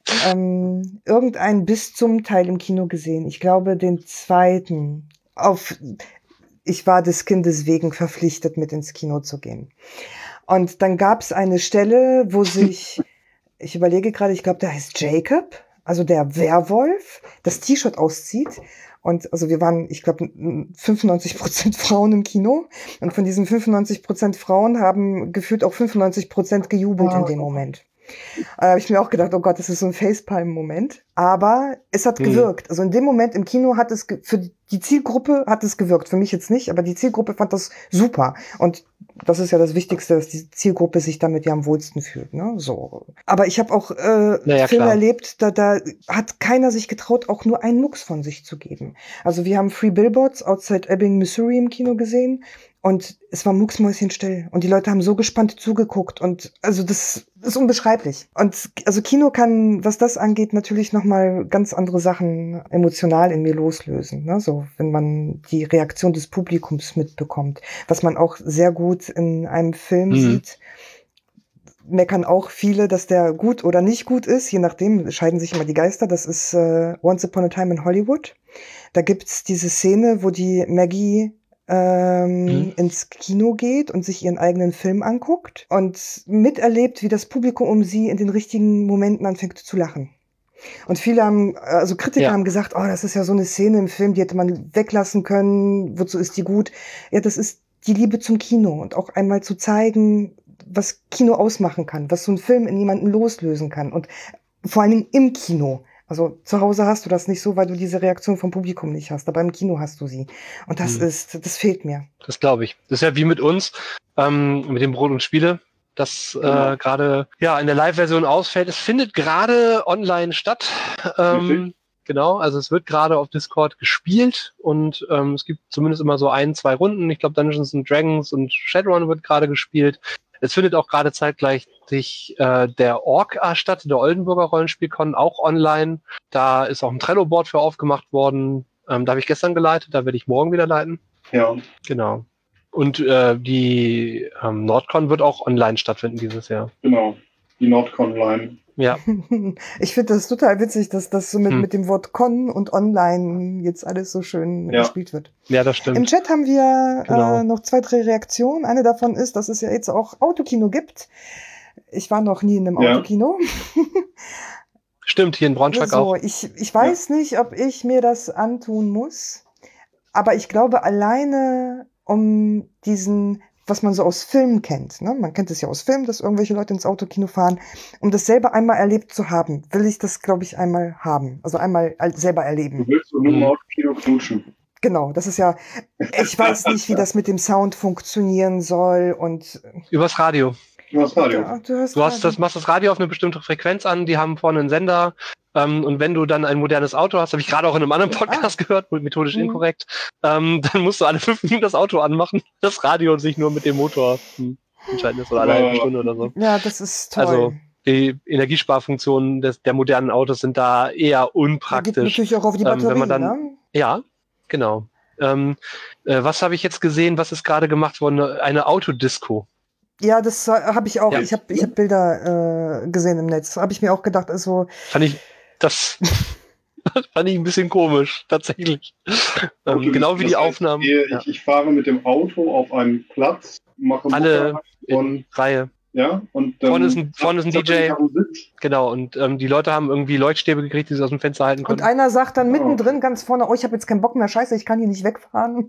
ähm, irgendeinen bis zum Teil im Kino gesehen. Ich glaube, den zweiten. Auf, ich war des Kindes wegen verpflichtet, mit ins Kino zu gehen. Und dann gab es eine Stelle, wo sich, ich überlege gerade, ich glaube, der heißt Jacob, also der Werwolf, das T-Shirt auszieht. Und also wir waren, ich glaube, fünfundneunzig Prozent Frauen im Kino. Und von diesen fünfundneunzig Prozent Frauen haben gefühlt auch fünfundneunzig Prozent gejubelt in dem Moment. Da habe ich mir auch gedacht, oh Gott, das ist so ein Facepalm-Moment. Aber es hat Mhm. gewirkt. Also in dem Moment im Kino hat es, ge- für die Zielgruppe hat es gewirkt. Für mich jetzt nicht, aber die Zielgruppe fand das super. Und das ist ja das Wichtigste, dass die Zielgruppe sich damit ja am wohlsten fühlt. Ne? So. Aber ich habe auch äh, Naja, Filme klar. erlebt, da, da hat keiner sich getraut, auch nur einen Mucks von sich zu geben. Also wir haben Free Billboards Outside Ebbing, Missouri im Kino gesehen. Und es war mucksmäuschenstill. Und die Leute haben so gespannt zugeguckt. Und also das ist unbeschreiblich. Und also Kino kann, was das angeht, natürlich nochmal ganz andere Sachen emotional in mir loslösen. Ne? So, wenn man die Reaktion des Publikums mitbekommt. Was man auch sehr gut in einem Film Mhm. sieht. Meckern auch viele, dass der gut oder nicht gut ist. Je nachdem scheiden sich immer die Geister. Das ist äh, Once Upon a Time in Hollywood. Da gibt's diese Szene, wo die Maggie ähm, Mhm. ins Kino geht und sich ihren eigenen Film anguckt und miterlebt, wie das Publikum um sie in den richtigen Momenten anfängt zu lachen. Und viele haben, also Kritiker Ja. haben gesagt, oh, das ist ja so eine Szene im Film, die hätte man weglassen können, wozu ist die gut? Ja, das ist die Liebe zum Kino und auch einmal zu zeigen, was Kino ausmachen kann, was so ein Film in jemanden loslösen kann und vor allen Dingen im Kino. Also zu Hause hast du das nicht so, weil du diese Reaktion vom Publikum nicht hast, aber im Kino hast du sie. Und das Hm. ist, das fehlt mir. Das glaube ich. Das ist ja wie mit uns, ähm, mit dem Brot und Spiele, das Genau. äh, gerade ja in der Live-Version ausfällt. Es findet gerade online statt. Ähm, Richtig. genau, also es wird gerade auf Discord gespielt und ähm, es gibt zumindest immer so ein, zwei Runden. Ich glaube, Dungeons and Dragons und Shadowrun wird gerade gespielt. Es findet auch gerade zeitgleich äh, der Orca statt, der Oldenburger Rollenspielcon, auch online. Da ist auch ein Trello-Board für aufgemacht worden. Ähm, da habe ich gestern geleitet, da werde ich morgen wieder leiten. Ja, Genau. Und äh, die ähm, Nordcon wird auch online stattfinden dieses Jahr. genau. Die Nordcon-Line. Ja, Ich finde das total witzig, dass das so mit, Hm. mit dem Wort Con und Online jetzt alles so schön Ja. gespielt wird. ja, das Im stimmt. Chat haben wir Genau. äh, noch zwei, drei Reaktionen. Eine davon ist, dass es ja jetzt auch Autokino gibt. Ich war noch nie in einem Ja. Autokino. Stimmt, hier in Braunschweig So, auch. ich, ich weiß nicht, ob ich mir das antun muss, aber ich glaube alleine um diesen, was man so aus Filmen kennt, ne? Man kennt es ja aus Filmen, dass irgendwelche Leute ins Autokino fahren, um das selber einmal erlebt zu haben, will ich das, glaube ich, einmal haben. Also einmal al- selber Du erleben. willst so nur Hm. mal auf Kino knutschen. Genau, das ist ja, ich weiß nicht, wie das mit dem Sound funktionieren soll und Übers Radio. Du hast Radio. ja, du hast, Du hast das, machst das Radio auf eine bestimmte Frequenz an, die haben vorne einen Sender. Ähm, und wenn du dann ein modernes Auto hast, habe ich gerade auch in einem anderen Podcast gehört, methodisch Mhm. inkorrekt, ähm, dann musst du alle fünf Minuten das Auto anmachen, das Radio und sich nur mit dem Motor hm, entscheiden ist oder alle halbe Ja. Stunde oder so. ja, das ist toll. Also die Energiesparfunktionen des, der modernen Autos sind da eher Da geht unpraktisch. natürlich auch auf die Ähm, wenn Batterie, man dann- ne? Ja, genau. Ähm, äh, was habe ich jetzt gesehen? Was ist gerade gemacht worden? Eine Autodisco. Ja, das habe ich auch. Ja. Ich habe ich hab Bilder äh, gesehen im Netz. Habe ich mir auch gedacht, also Fand ich das fand ich ein bisschen komisch, tatsächlich. Ähm, genau wie Das die heißt, Aufnahmen. Ich, Ja. ich, ich fahre mit dem Auto auf einen Platz, mache Alle Mucke, in und- Reihe. ja, und dann Vorne ist ein- vorne ist ein zack, D J. zack, am Sitz. Genau. Und ähm, die Leute haben irgendwie Leuchtstäbe gekriegt, die sie aus dem Fenster halten und konnten. einer sagt dann Oh. mittendrin ganz vorne, oh, ich habe jetzt keinen Bock mehr, scheiße, ich kann hier nicht wegfahren.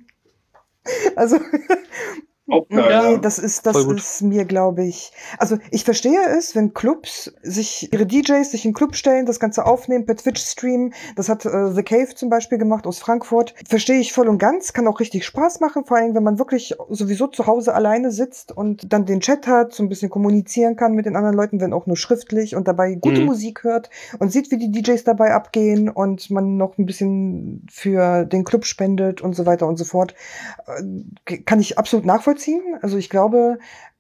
Also Auch geil, nee, ja. das ist das Voll gut. ist mir, glaube ich. Also ich verstehe es, wenn Clubs sich ihre D Js sich in den Club stellen, das Ganze aufnehmen per Twitch streamen. Das hat äh, The Cave zum Beispiel gemacht aus Frankfurt. Verstehe ich voll und ganz, kann auch richtig Spaß machen, vor allem wenn man wirklich sowieso zu Hause alleine sitzt und dann den Chat hat, so ein bisschen kommunizieren kann mit den anderen Leuten, wenn auch nur schriftlich und dabei gute Mhm. Musik hört und sieht, wie die D Js dabei abgehen und man noch ein bisschen für den Club spendet und so weiter und so fort. Äh, Kann ich absolut nachvollziehen. Also ich glaube,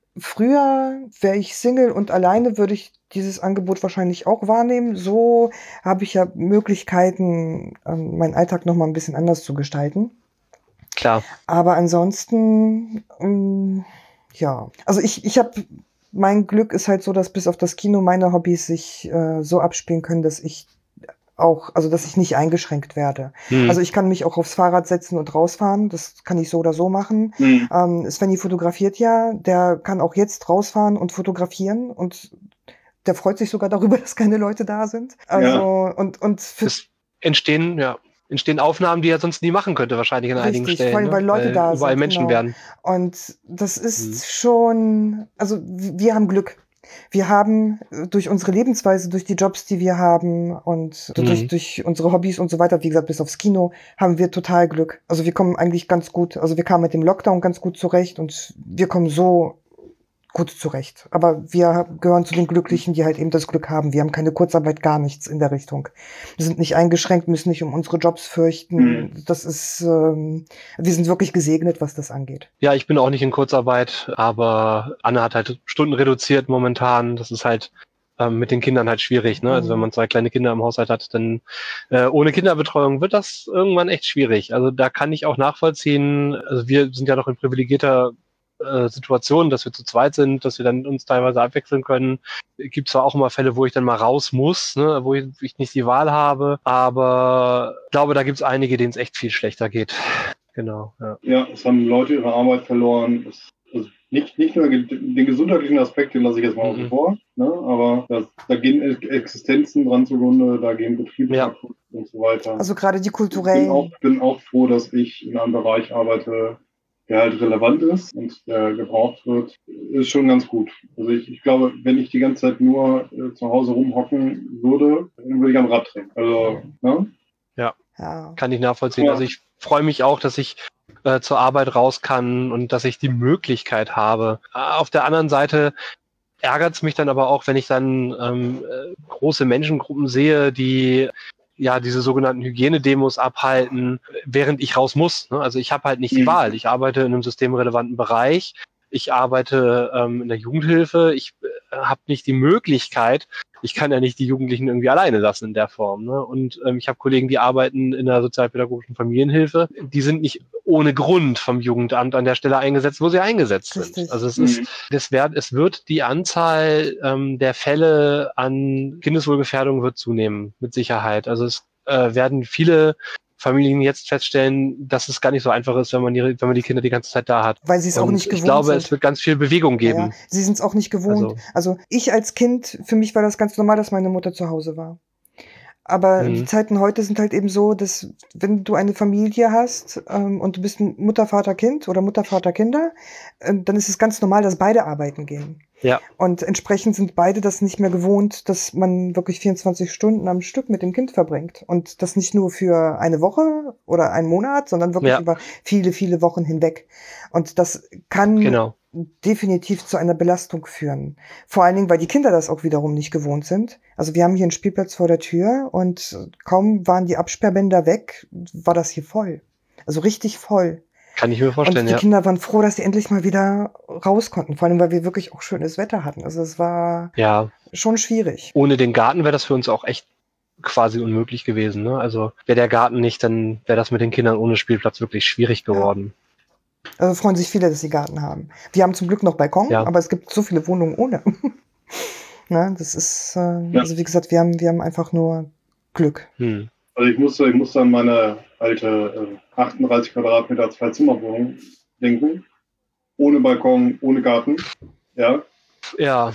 früher wäre ich Single und alleine, würde ich dieses Angebot wahrscheinlich auch wahrnehmen. So habe ich ja Möglichkeiten, ähm, meinen Alltag noch mal ein bisschen anders zu gestalten. Klar. Aber ansonsten, ähm, ja, also ich, ich habe, mein Glück ist halt so, dass bis auf das Kino meine Hobbys sich äh, so abspielen können, dass ich auch, also dass ich nicht eingeschränkt werde. Hm. Also ich kann mich auch aufs Fahrrad setzen und rausfahren, das kann ich so oder so machen. Hm. Ähm, Svenny fotografiert ja, der kann auch jetzt rausfahren und fotografieren und der freut sich sogar darüber, dass keine Leute da sind. Also und und für, Es entstehen, ja, entstehen Aufnahmen, die er sonst nie machen könnte, wahrscheinlich an einigen Richtig, Stellen. vor allem, ne? weil Leute da überall sind, Menschen genau. werden. Und das ist Mhm. schon, also w- wir haben Glück. Wir haben äh, durch unsere Lebensweise, durch die Jobs, die wir haben und Mhm. durch, durch unsere Hobbys und so weiter, wie gesagt, bis aufs Kino, haben wir total Glück. Also wir kommen eigentlich ganz gut, also wir kamen mit dem Lockdown ganz gut zurecht und wir kommen so gut zurecht. Aber wir gehören zu den Glücklichen, die halt eben das Glück haben. Wir haben keine Kurzarbeit, gar nichts in der Richtung. Wir sind nicht eingeschränkt, müssen nicht um unsere Jobs fürchten. Mhm. Das ist, ähm, wir sind wirklich gesegnet, was das angeht. Ja, ich bin auch nicht in Kurzarbeit, aber Anne hat halt Stunden reduziert momentan. Das ist halt ähm, mit den Kindern halt schwierig. Ne? Also Mhm. wenn man zwei kleine Kinder im Haushalt hat, dann äh, ohne Kinderbetreuung wird das irgendwann echt schwierig. Also da kann ich auch nachvollziehen. Also wir sind ja noch in privilegierter äh, Situation, dass wir zu zweit sind, dass wir dann uns teilweise abwechseln können. Gibt zwar auch immer Fälle, wo ich dann mal raus muss, ne, wo ich, ich nicht die Wahl habe, aber ich glaube, da gibt es einige, denen es echt viel schlechter geht. Genau, ja. Ja, es haben Leute ihre Arbeit verloren. Es, also nicht, nicht nur ge- den gesundheitlichen Aspekt, den lasse ich jetzt mal außen Mhm. vor, ne? Aber das, da gehen Existenzen dran zugrunde, da gehen Betriebe Ja. kaputt und so weiter. Also gerade die ich bin kulturellen. auch, bin auch froh, dass ich in einem Bereich arbeite, der halt relevant ist und der gebraucht wird, ist schon ganz gut. Also ich, ich glaube, wenn ich die ganze Zeit nur äh, zu Hause rumhocken würde, dann würde ich am Rad drehen. Also, ne? Ja, Ja. kann ich nachvollziehen. Ja. Also ich freue mich auch, dass ich äh, zur Arbeit raus kann und dass ich die Möglichkeit habe. Auf der anderen Seite ärgert es mich dann aber auch, wenn ich dann ähm, äh, große Menschengruppen sehe, die ja diese sogenannten Hygienedemos abhalten, während ich raus muss. Ne? Also ich habe halt nicht die Mhm. Wahl. Ich arbeite in einem systemrelevanten Bereich. Ich arbeite ähm, in der Jugendhilfe. Ich äh, habe nicht die Möglichkeit, ich kann ja nicht die Jugendlichen irgendwie alleine lassen in der Form. Ne? Und ähm, ich habe Kollegen, die arbeiten in der sozialpädagogischen Familienhilfe. Die sind nicht ohne Grund vom Jugendamt an der Stelle eingesetzt, wo sie eingesetzt Richtig. sind. Also es Mhm. ist, das wird, es wird die Anzahl ähm, der Fälle an Kindeswohlgefährdung wird zunehmen, mit Sicherheit. Also es äh, werden viele Familien jetzt feststellen, dass es gar nicht so einfach ist, wenn man, ihre, wenn man die Kinder die ganze Zeit da hat. Weil sie es auch Und nicht gewohnt ich glaube, sind. es wird ganz viel Bewegung Ja, ja. geben. Sie sind es auch nicht gewohnt. Also- Also, ich als Kind, für mich war das ganz normal, dass meine Mutter zu Hause war. Aber Mhm. die Zeiten heute sind halt eben so, dass wenn du eine Familie hast ähm, und du bist ein Mutter, Vater, Kind oder Mutter, Vater, Kinder, äh, dann ist es ganz normal, dass beide arbeiten gehen. Ja. Und entsprechend sind beide das nicht mehr gewohnt, dass man wirklich vierundzwanzig Stunden am Stück mit dem Kind verbringt. Und das nicht nur für eine Woche oder einen Monat, sondern wirklich Ja. über viele, viele Wochen hinweg. Und das kann Genau. definitiv zu einer Belastung führen. Vor allen Dingen, weil die Kinder das auch wiederum nicht gewohnt sind. Also wir haben hier einen Spielplatz vor der Tür und kaum waren die Absperrbänder weg, war das hier voll. Also richtig voll. Kann ich mir vorstellen, Und die ja. Kinder waren froh, dass sie endlich mal wieder raus konnten. Vor allem, weil wir wirklich auch schönes Wetter hatten. Also es war Ja, schon schwierig. ohne den Garten wäre das für uns auch echt quasi unmöglich gewesen. Ne? Also wäre der Garten nicht, dann wäre das mit den Kindern ohne Spielplatz wirklich schwierig geworden. Also freuen sich viele, dass sie Garten haben. Wir haben zum Glück noch Balkon, Ja. aber es gibt so viele Wohnungen ohne. Na, das ist, äh, Ja. also wie gesagt, wir haben, wir haben einfach nur Glück. Hm. Also ich musste, ich musste an meine alte äh, achtunddreißig Quadratmeter Zwei-Zimmer-Wohnung denken. Ohne Balkon, ohne Garten. Ja. Ja,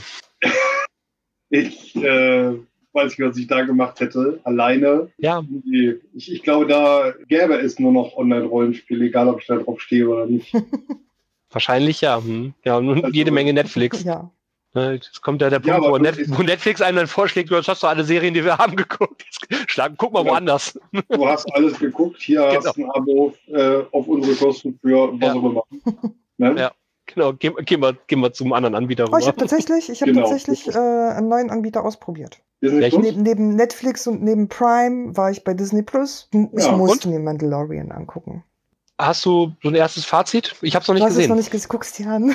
Ich äh, weiß nicht, was ich da gemacht hätte. Alleine. ja, Nee, Ich, ich glaube, da gäbe es nur noch Online-Rollenspiele, egal ob ich da drauf stehe oder nicht. wahrscheinlich ja. Hm. Ja, und Also- jede Menge Netflix. Ja. Ne, Jetzt kommt ja der Ja, Punkt, aber wo, Net wirklich- wo Netflix einem dann vorschlägt, du hast doch alle Serien, die wir haben, geguckt. Schlag, guck mal Ja. woanders. Du hast alles geguckt, hier hast du ein Abo äh, auf unsere Kosten für was Ja. auch immer. Ne? Ja. Genau, gehen, gehen, wir, gehen wir zum anderen Anbieter Oh, ich rüber. habe tatsächlich, ich habe Genau. tatsächlich äh, einen neuen Anbieter ausprobiert. Disney Welchen? Plus? Neben, neben Netflix und neben Prime war ich bei Disney Plus. Ich Ja, musste mir Mandalorian angucken. Hast du so ein erstes Fazit? Ich habe es noch Du nicht hast es gesehen. noch nicht gesehen, guckst dir an.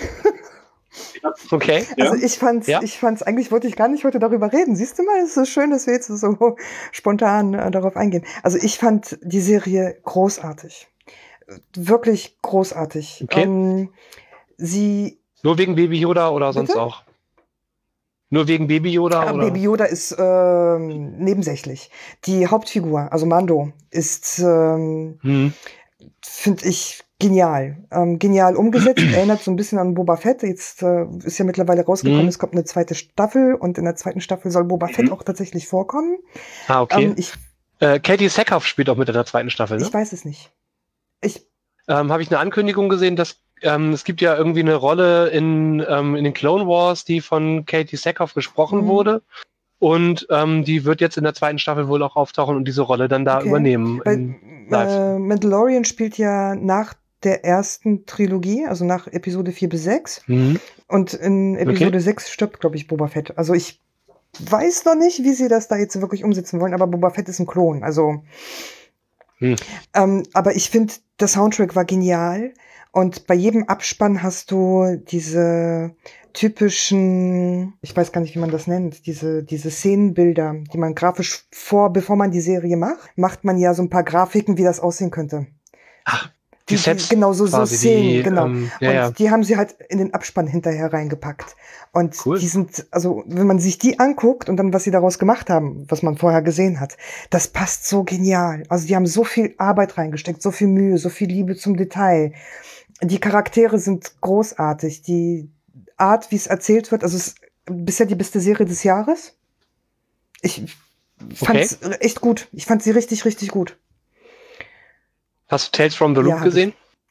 Okay. Ja? Also ich fand's, Ja? ich fand's, eigentlich wollte ich gar nicht heute darüber reden. Siehst du mal, es ist so schön, dass wir jetzt so spontan äh, darauf eingehen. Also ich fand die Serie großartig. Wirklich großartig. Okay. Ähm, sie, Nur wegen Baby Yoda oder sonst Bitte? auch? Nur wegen Baby Yoda? ah, oder? Baby Yoda ist ähm, nebensächlich. Die Hauptfigur, also Mando, ist, ähm, Hm. finde ich, genial. Ähm, genial umgesetzt, erinnert so ein bisschen an Boba Fett. Jetzt äh, ist ja mittlerweile rausgekommen, Mhm. es kommt eine zweite Staffel und in der zweiten Staffel soll Boba Fett Mhm. auch tatsächlich vorkommen. Ah, okay. Ähm, ich, Äh, Katie Sackhoff spielt auch mit in der zweiten Staffel, ne? ich weiß es nicht. Ich, Ähm, Habe ich eine Ankündigung gesehen, dass ähm, es gibt ja irgendwie eine Rolle in, ähm, in den Clone Wars, die von Katie Sackhoff gesprochen Mhm. wurde. Und ähm, die wird jetzt in der zweiten Staffel wohl auch auftauchen und diese Rolle dann da Okay. übernehmen. weil, in- live. äh, Mandalorian spielt ja nach der ersten Trilogie, also nach Episode vier bis sechs. Mhm. Und in Episode sechs stirbt, glaube ich, Boba Fett. Also ich weiß noch nicht, wie sie das da jetzt wirklich umsetzen wollen, aber Boba Fett ist ein Klon. Also, Hm. ähm, aber ich finde, der Soundtrack war genial. Und bei jedem Abspann hast du diese typischen, ich weiß gar nicht, wie man das nennt, diese, diese Szenenbilder, die man grafisch vor, bevor man die Serie macht, macht man ja so ein paar Grafiken, wie das aussehen könnte. Ach, die Sets genau, so, so quasi, Szenen, die, genau. ähm, ja, und ja. die haben sie halt in den Abspann hinterher reingepackt. Und Cool. die sind, also wenn man sich die anguckt und dann, was sie daraus gemacht haben, was man vorher gesehen hat, das passt so genial. Also die haben so viel Arbeit reingesteckt, so viel Mühe, so viel Liebe zum Detail. Die Charaktere sind großartig. Die Art, wie es erzählt wird, also es ist bisher die beste Serie des Jahres. Ich fand's echt gut. Ich fand sie richtig, richtig gut. Hast du Tales from the Loop Ja, hab gesehen?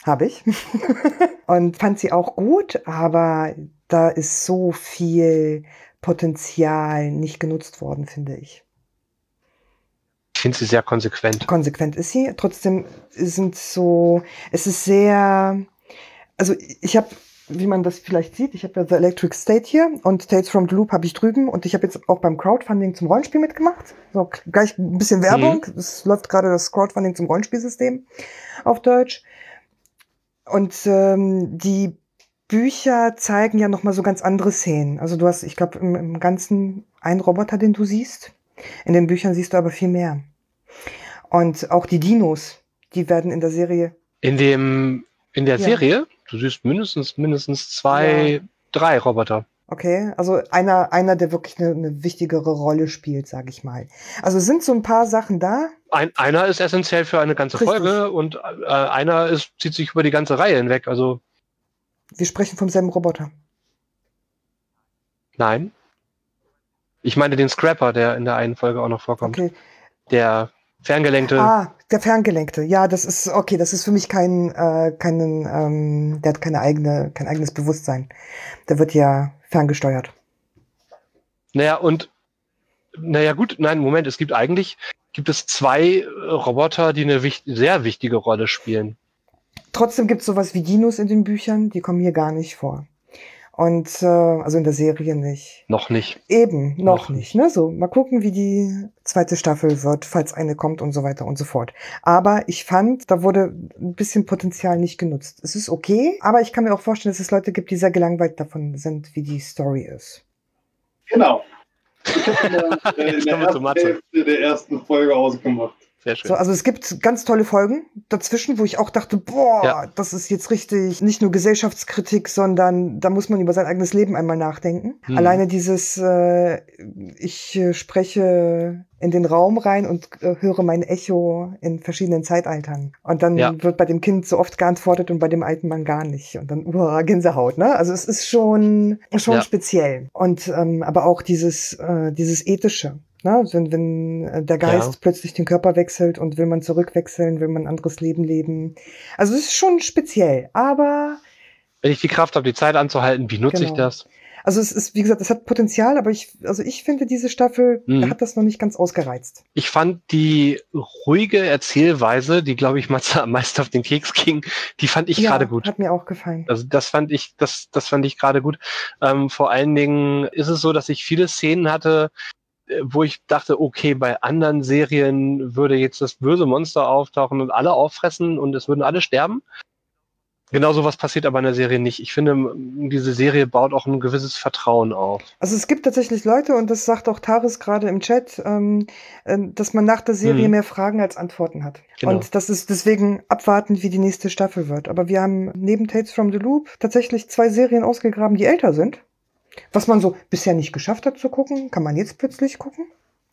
Habe ich. Und fand sie auch gut, aber da ist so viel Potenzial nicht genutzt worden, finde ich. Ich finde sie sehr konsequent. Konsequent ist sie. Trotzdem sind so, es ist sehr, also ich habe, wie man das vielleicht sieht, ich habe ja The Electric State hier und Tales from the Loop habe ich drüben und ich habe jetzt auch beim Crowdfunding zum Rollenspiel mitgemacht. So, gleich ein bisschen Werbung. Mhm. Es läuft gerade das Crowdfunding zum Rollenspielsystem auf Deutsch. Und ähm, die Bücher zeigen ja nochmal so ganz andere Szenen. Also du hast, ich glaube, im, im Ganzen einen Roboter, den du siehst. In den Büchern siehst du aber viel mehr. Und auch die Dinos, die werden in der Serie... In dem, in der ja. Serie? Du siehst mindestens, mindestens zwei, ja. drei Roboter. Okay, also einer, einer, der wirklich eine, eine wichtigere Rolle spielt, sage ich mal. Also sind so ein paar Sachen da. Ein, einer ist essentiell für eine ganze Richtig. Folge und äh, einer ist, zieht sich über die ganze Reihe hinweg. Also wir sprechen vom selben Roboter. Nein. Ich meine den Scrapper, der in der einen Folge auch noch vorkommt. Okay. Der Ferngelenkte. Ah, der Ferngelenkte. Ja, das ist okay. Das ist für mich kein, äh, keinen, ähm, der hat keine eigene, kein eigenes Bewusstsein. Der wird ja ferngesteuert. Naja, und naja gut, nein, Moment, es gibt eigentlich, gibt es zwei Roboter, die eine wicht- sehr wichtige Rolle spielen. Trotzdem gibt es sowas wie Dinos in den Büchern, die kommen hier gar nicht vor. Und äh, also in der Serie nicht. Noch nicht. Eben, noch, noch nicht. Ne? So, mal gucken, wie die zweite Staffel wird, falls eine kommt und so weiter und so fort. Aber ich fand, da wurde ein bisschen Potenzial nicht genutzt. Es ist okay, aber ich kann mir auch vorstellen, dass es Leute gibt, die sehr gelangweilt davon sind, wie die Story ist. Genau. Ich habe in der, in der ersten Hälfte der ersten Folge ausgemacht. Sehr schön. So, also es gibt ganz tolle Folgen dazwischen, wo ich auch dachte, boah, ja. das ist jetzt richtig, nicht nur Gesellschaftskritik, sondern da muss man über sein eigenes Leben einmal nachdenken. Hm. Alleine dieses, äh, ich äh, spreche in den Raum rein und äh, höre mein Echo in verschiedenen Zeitaltern. Und dann ja. wird bei dem Kind so oft geantwortet und bei dem alten Mann gar nicht. Und dann, uah, Gänsehaut, ne? Also es ist schon, schon ja. speziell. Und ähm, aber auch dieses, äh, dieses Ethische. Na, wenn, wenn der Geist ja. plötzlich den Körper wechselt und will man zurückwechseln, will man ein anderes Leben leben. Also es ist schon speziell, aber... Wenn ich die Kraft habe, die Zeit anzuhalten, wie nutze genau. ich das? Also es ist, wie gesagt, es hat Potenzial, aber ich, also ich finde, diese Staffel mhm. hat das noch nicht ganz ausgereizt. Ich fand die ruhige Erzählweise, die, glaube ich, Matze am meisten auf den Keks ging, die fand ich ja, gerade gut. Hat mir auch gefallen. Also das fand ich, das, das fand ich gerade gut. Ähm, vor allen Dingen ist es so, dass ich viele Szenen hatte, wo ich dachte, okay, bei anderen Serien würde jetzt das böse Monster auftauchen und alle auffressen und es würden alle sterben. Genau sowas passiert aber in der Serie nicht. Ich finde, diese Serie baut auch ein gewisses Vertrauen auf. Also es gibt tatsächlich Leute, und das sagt auch Taris gerade im Chat, ähm, dass man nach der Serie hm. mehr Fragen als Antworten hat. Genau. Und das ist deswegen abwarten, wie die nächste Staffel wird. Aber wir haben neben Tales from the Loop tatsächlich zwei Serien ausgegraben, die älter sind. Was man so bisher nicht geschafft hat zu gucken, kann man jetzt plötzlich gucken.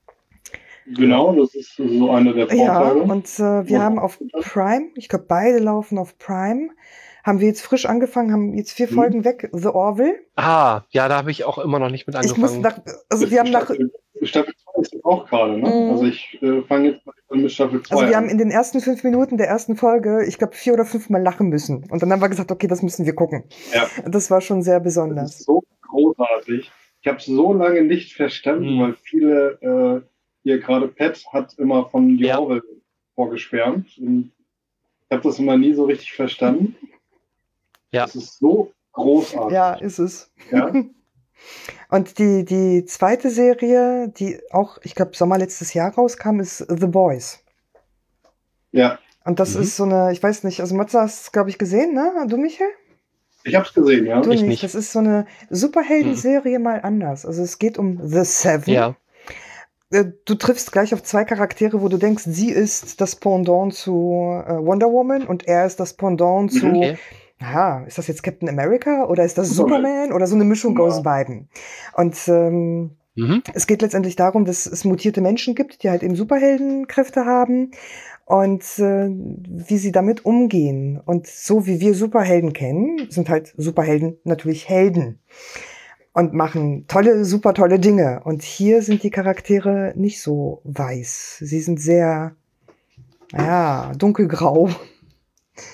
Genau, das ist so eine der Vorteile. Ja, und äh, wir haben auf Prime, ich glaube beide laufen auf Prime, haben wir jetzt frisch angefangen, haben jetzt vier mhm. Folgen weg, The Orville. Ah, ja, da habe ich auch immer noch nicht mit angefangen. Ich muss nach, also wir haben nach... Staffel zwei ist auch gerade, ne? Mhm. Also ich äh, fange jetzt mal mit Staffel zwei Also wir an. haben in den ersten fünf Minuten der ersten Folge, ich glaube, vier oder fünf Mal lachen müssen. Und dann haben wir gesagt, okay, das müssen wir gucken. Ja. Das war schon sehr besonders. Das ist so großartig. Ich habe es so lange nicht verstanden, mhm. weil viele, äh, hier gerade Pat hat immer von The ja. Orville vorgeschwärmt. Und ich habe das immer nie so richtig verstanden. Ja. Das ist so großartig. Ja, ist es. Ja. Und die, die zweite Serie, die auch, ich glaube, Sommer letztes Jahr rauskam, ist The Boys. Ja. Und das mhm. ist so eine, ich weiß nicht, also Matze hast es, glaube ich, gesehen, ne? Du, Michael? Ich hab's gesehen, ja. Du ich nicht. nicht. Das ist so eine Superhelden-Serie mhm. mal anders. Also es geht um The Seven. Ja. Du triffst gleich auf zwei Charaktere, wo du denkst, sie ist das Pendant zu äh, Wonder Woman und er ist das Pendant zu, okay. aha, ist das jetzt Captain America oder ist das Superman, Superman oder so eine Mischung ja. aus beiden. Und ähm, mhm. es geht letztendlich darum, dass es mutierte Menschen gibt, die halt eben Superheldenkräfte haben. Und äh, wie sie damit umgehen. Und so wie wir Superhelden kennen, sind halt Superhelden natürlich Helden. Und machen tolle, super tolle Dinge. Und hier sind die Charaktere nicht so weiß. Sie sind sehr, naja, dunkelgrau.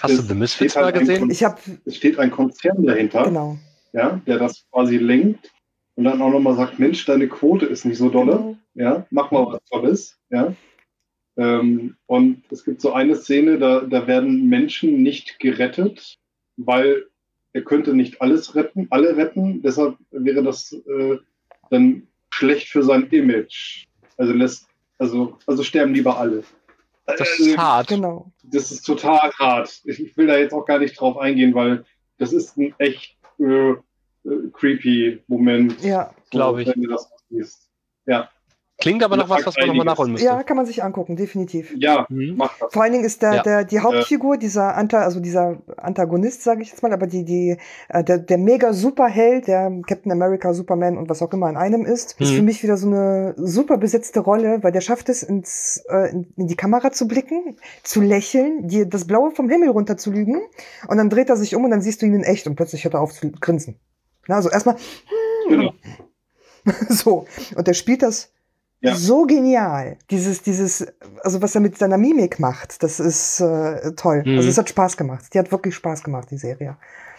Hast es du The Misfits steht mal halt ein gesehen? Kon- Ich habe, Es steht ein Konzern dahinter, genau. ja, der das quasi lenkt und dann auch nochmal sagt, Mensch, deine Quote ist nicht so dolle, Genau. ja, mach mal was Tolles, ja. Ähm, und es gibt so eine Szene, da, da werden Menschen nicht gerettet, weil er könnte nicht alles retten, alle retten, deshalb wäre das äh, dann schlecht für sein Image. Also lässt, also, also sterben lieber alle. Das Also, ist hart. Genau. das ist total hart. Ich, ich will da jetzt auch gar nicht drauf eingehen, weil das ist ein echt äh, äh, creepy Moment. Ja. so, Glaub ich. Wenn du das siehst. Ja, Klingt aber noch was, was man nochmal Einiges. nachholen müsste. Ja, kann man sich angucken, definitiv. ja, Mhm. mach das. Vor allen Dingen ist der, Ja. der, die Hauptfigur, dieser Anta, also dieser Antagonist, sage ich jetzt mal, aber die, die, äh, der, der mega Superheld, der Captain America, Superman und was auch immer in einem ist, ist Mhm. für mich wieder so eine super besetzte Rolle, weil der schafft es, ins, äh, in, in die Kamera zu blicken, zu lächeln, dir das Blaue vom Himmel runter zu lügen und dann dreht er sich um und dann siehst du ihn in echt und plötzlich hört er auf zu grinsen. Na, also erstmal Genau. so. Und der spielt das Ja. so genial. Dieses, dieses, also was er mit seiner Mimik macht, das ist äh, toll. Mhm. Also es hat Spaß gemacht. Die hat wirklich Spaß gemacht, die Serie.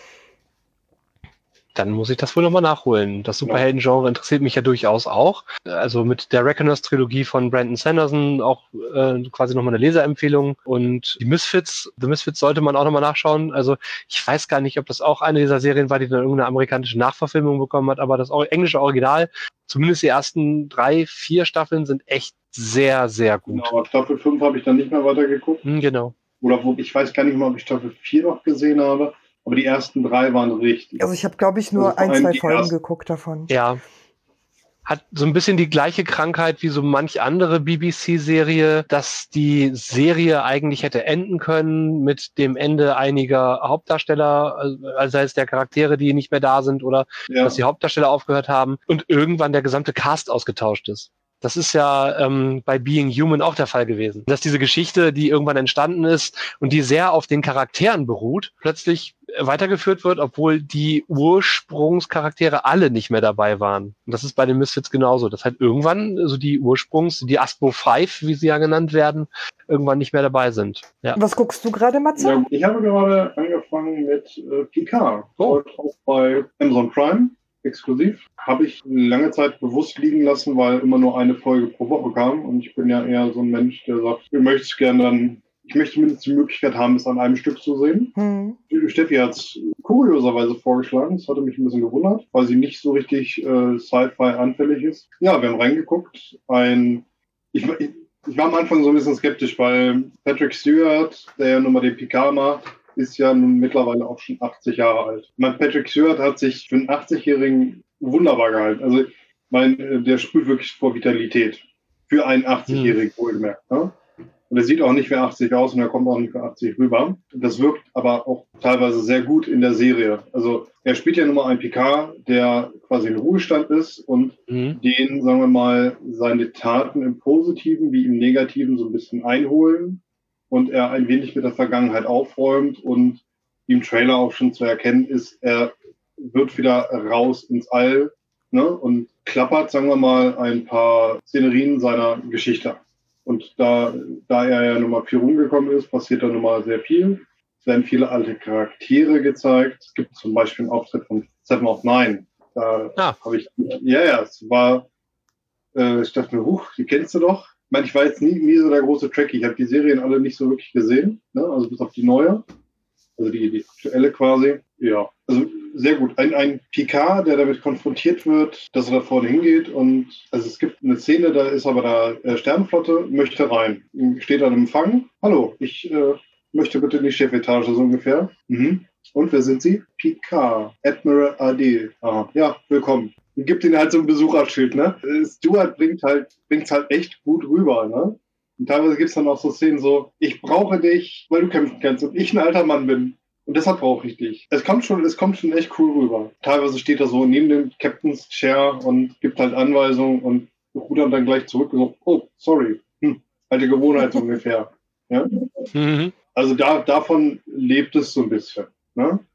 Dann muss ich das wohl nochmal nachholen. Das Superhelden-Genre interessiert mich ja durchaus auch. Also mit der Reckoners-Trilogie von Brandon Sanderson auch äh, quasi nochmal eine Leserempfehlung. Und die Misfits, The Misfits sollte man auch nochmal nachschauen. Also ich weiß gar nicht, ob das auch eine dieser Serien war, die dann irgendeine amerikanische Nachverfilmung bekommen hat, aber das or- englische Original, zumindest die ersten drei, vier Staffeln sind echt sehr, sehr gut. Genau, aber Staffel fünf habe ich dann nicht mehr weitergeguckt. Hm, genau. Oder wo, ich weiß gar nicht mal, ob ich Staffel vier noch gesehen habe. Aber die ersten drei waren richtig. Also ich habe, glaube ich, nur Also vor ein, allem zwei die Folgen ersten. geguckt davon. Ja. Hat so ein bisschen die gleiche Krankheit wie so manch andere B B C-Serie, dass die Serie eigentlich hätte enden können mit dem Ende einiger Hauptdarsteller, also sei es der Charaktere, die nicht mehr da sind oder Ja. dass die Hauptdarsteller aufgehört haben und irgendwann der gesamte Cast ausgetauscht ist. Das ist ja ähm, bei Being Human auch der Fall gewesen. Dass diese Geschichte, die irgendwann entstanden ist und die sehr auf den Charakteren beruht, plötzlich weitergeführt wird, obwohl die Ursprungscharaktere alle nicht mehr dabei waren. Und das ist bei den Misfits genauso. Dass halt irgendwann so die Ursprungs, die Aspo fünf, wie sie ja genannt werden, irgendwann nicht mehr dabei sind. Ja. Was guckst du gerade, Matze? Ja, ich habe gerade angefangen mit äh, Picard. Oh. Heute auch bei Amazon Prime exklusiv. Habe ich lange Zeit bewusst liegen lassen, weil immer nur eine Folge pro Woche kam. Und ich bin ja eher so ein Mensch, der sagt, ich möchte es gerne dann, ich möchte zumindest die Möglichkeit haben, es an einem Stück zu sehen. Hm. Steffi hat es kurioserweise vorgeschlagen. Das hatte mich ein bisschen gewundert, weil sie nicht so richtig äh, Sci-Fi anfällig ist. Ja, wir haben reingeguckt. Ein, ich, ich, ich war am Anfang so ein bisschen skeptisch, weil Patrick Stewart, der ja nun mal den Picard macht, ist ja nun mittlerweile auch schon achtzig Jahre alt. Mein Patrick Stewart hat sich für einen achtzigjährigen wunderbar gehalten. Also, mein, der sprüht wirklich vor Vitalität. Für einen achtzigjährigen, hm. wohlgemerkt. Ne? Und er sieht auch nicht wie achtzig aus und er kommt auch nicht für achtzig rüber. Das wirkt aber auch teilweise sehr gut in der Serie. Also, er spielt ja nun mal einen Picard, der quasi in Ruhestand ist und mhm. den, sagen wir mal, seine Taten im Positiven wie im Negativen so ein bisschen einholen. Und er ein wenig mit der Vergangenheit aufräumt und wie im Trailer auch schon zu erkennen ist, er wird wieder raus ins All, ne, und klappert, sagen wir mal, ein paar Szenerien seiner Geschichte. Und da, da er ja Nummer vier rumgekommen ist, passiert da nun mal sehr viel. Es werden viele alte Charaktere gezeigt. Es gibt zum Beispiel einen Auftritt von Seven of Nine. Da ah. habe ich, ja, ja, es war, äh, ich dachte mir, huch, die kennst du doch. Ich meine, ich war jetzt nie, nie so der große Trekkie. Ich habe die Serien alle nicht so wirklich gesehen, ne? Also bis auf die neue, also die, die aktuelle quasi. Ja, also sehr gut. Ein, ein Picard, der damit konfrontiert wird, dass er da vorne hingeht und also es gibt eine Szene, da ist aber da äh, Sternenflotte, möchte rein. Steht an Empfang. Hallo, ich äh, möchte bitte in die Chefetage, so ungefähr. Mhm. Und wer sind Sie? Picard, Admiral A D. Aha. Ja, willkommen. Gibt ihnen halt so ein Besucherschild, ne? Stuart bringt halt, bringt's halt echt gut rüber, ne? Und teilweise gibt's dann auch so Szenen so, ich brauche dich, weil du kämpfen kannst und ich ein alter Mann bin. Und deshalb brauche ich dich. Es kommt schon, es kommt schon echt cool rüber. Teilweise steht er so neben dem Captain's Chair und gibt halt Anweisungen und rudert dann gleich zurück und so, oh, sorry. Hm, alte Gewohnheit so ungefähr. Ja? Mhm. Also da, davon lebt es so ein bisschen, ne?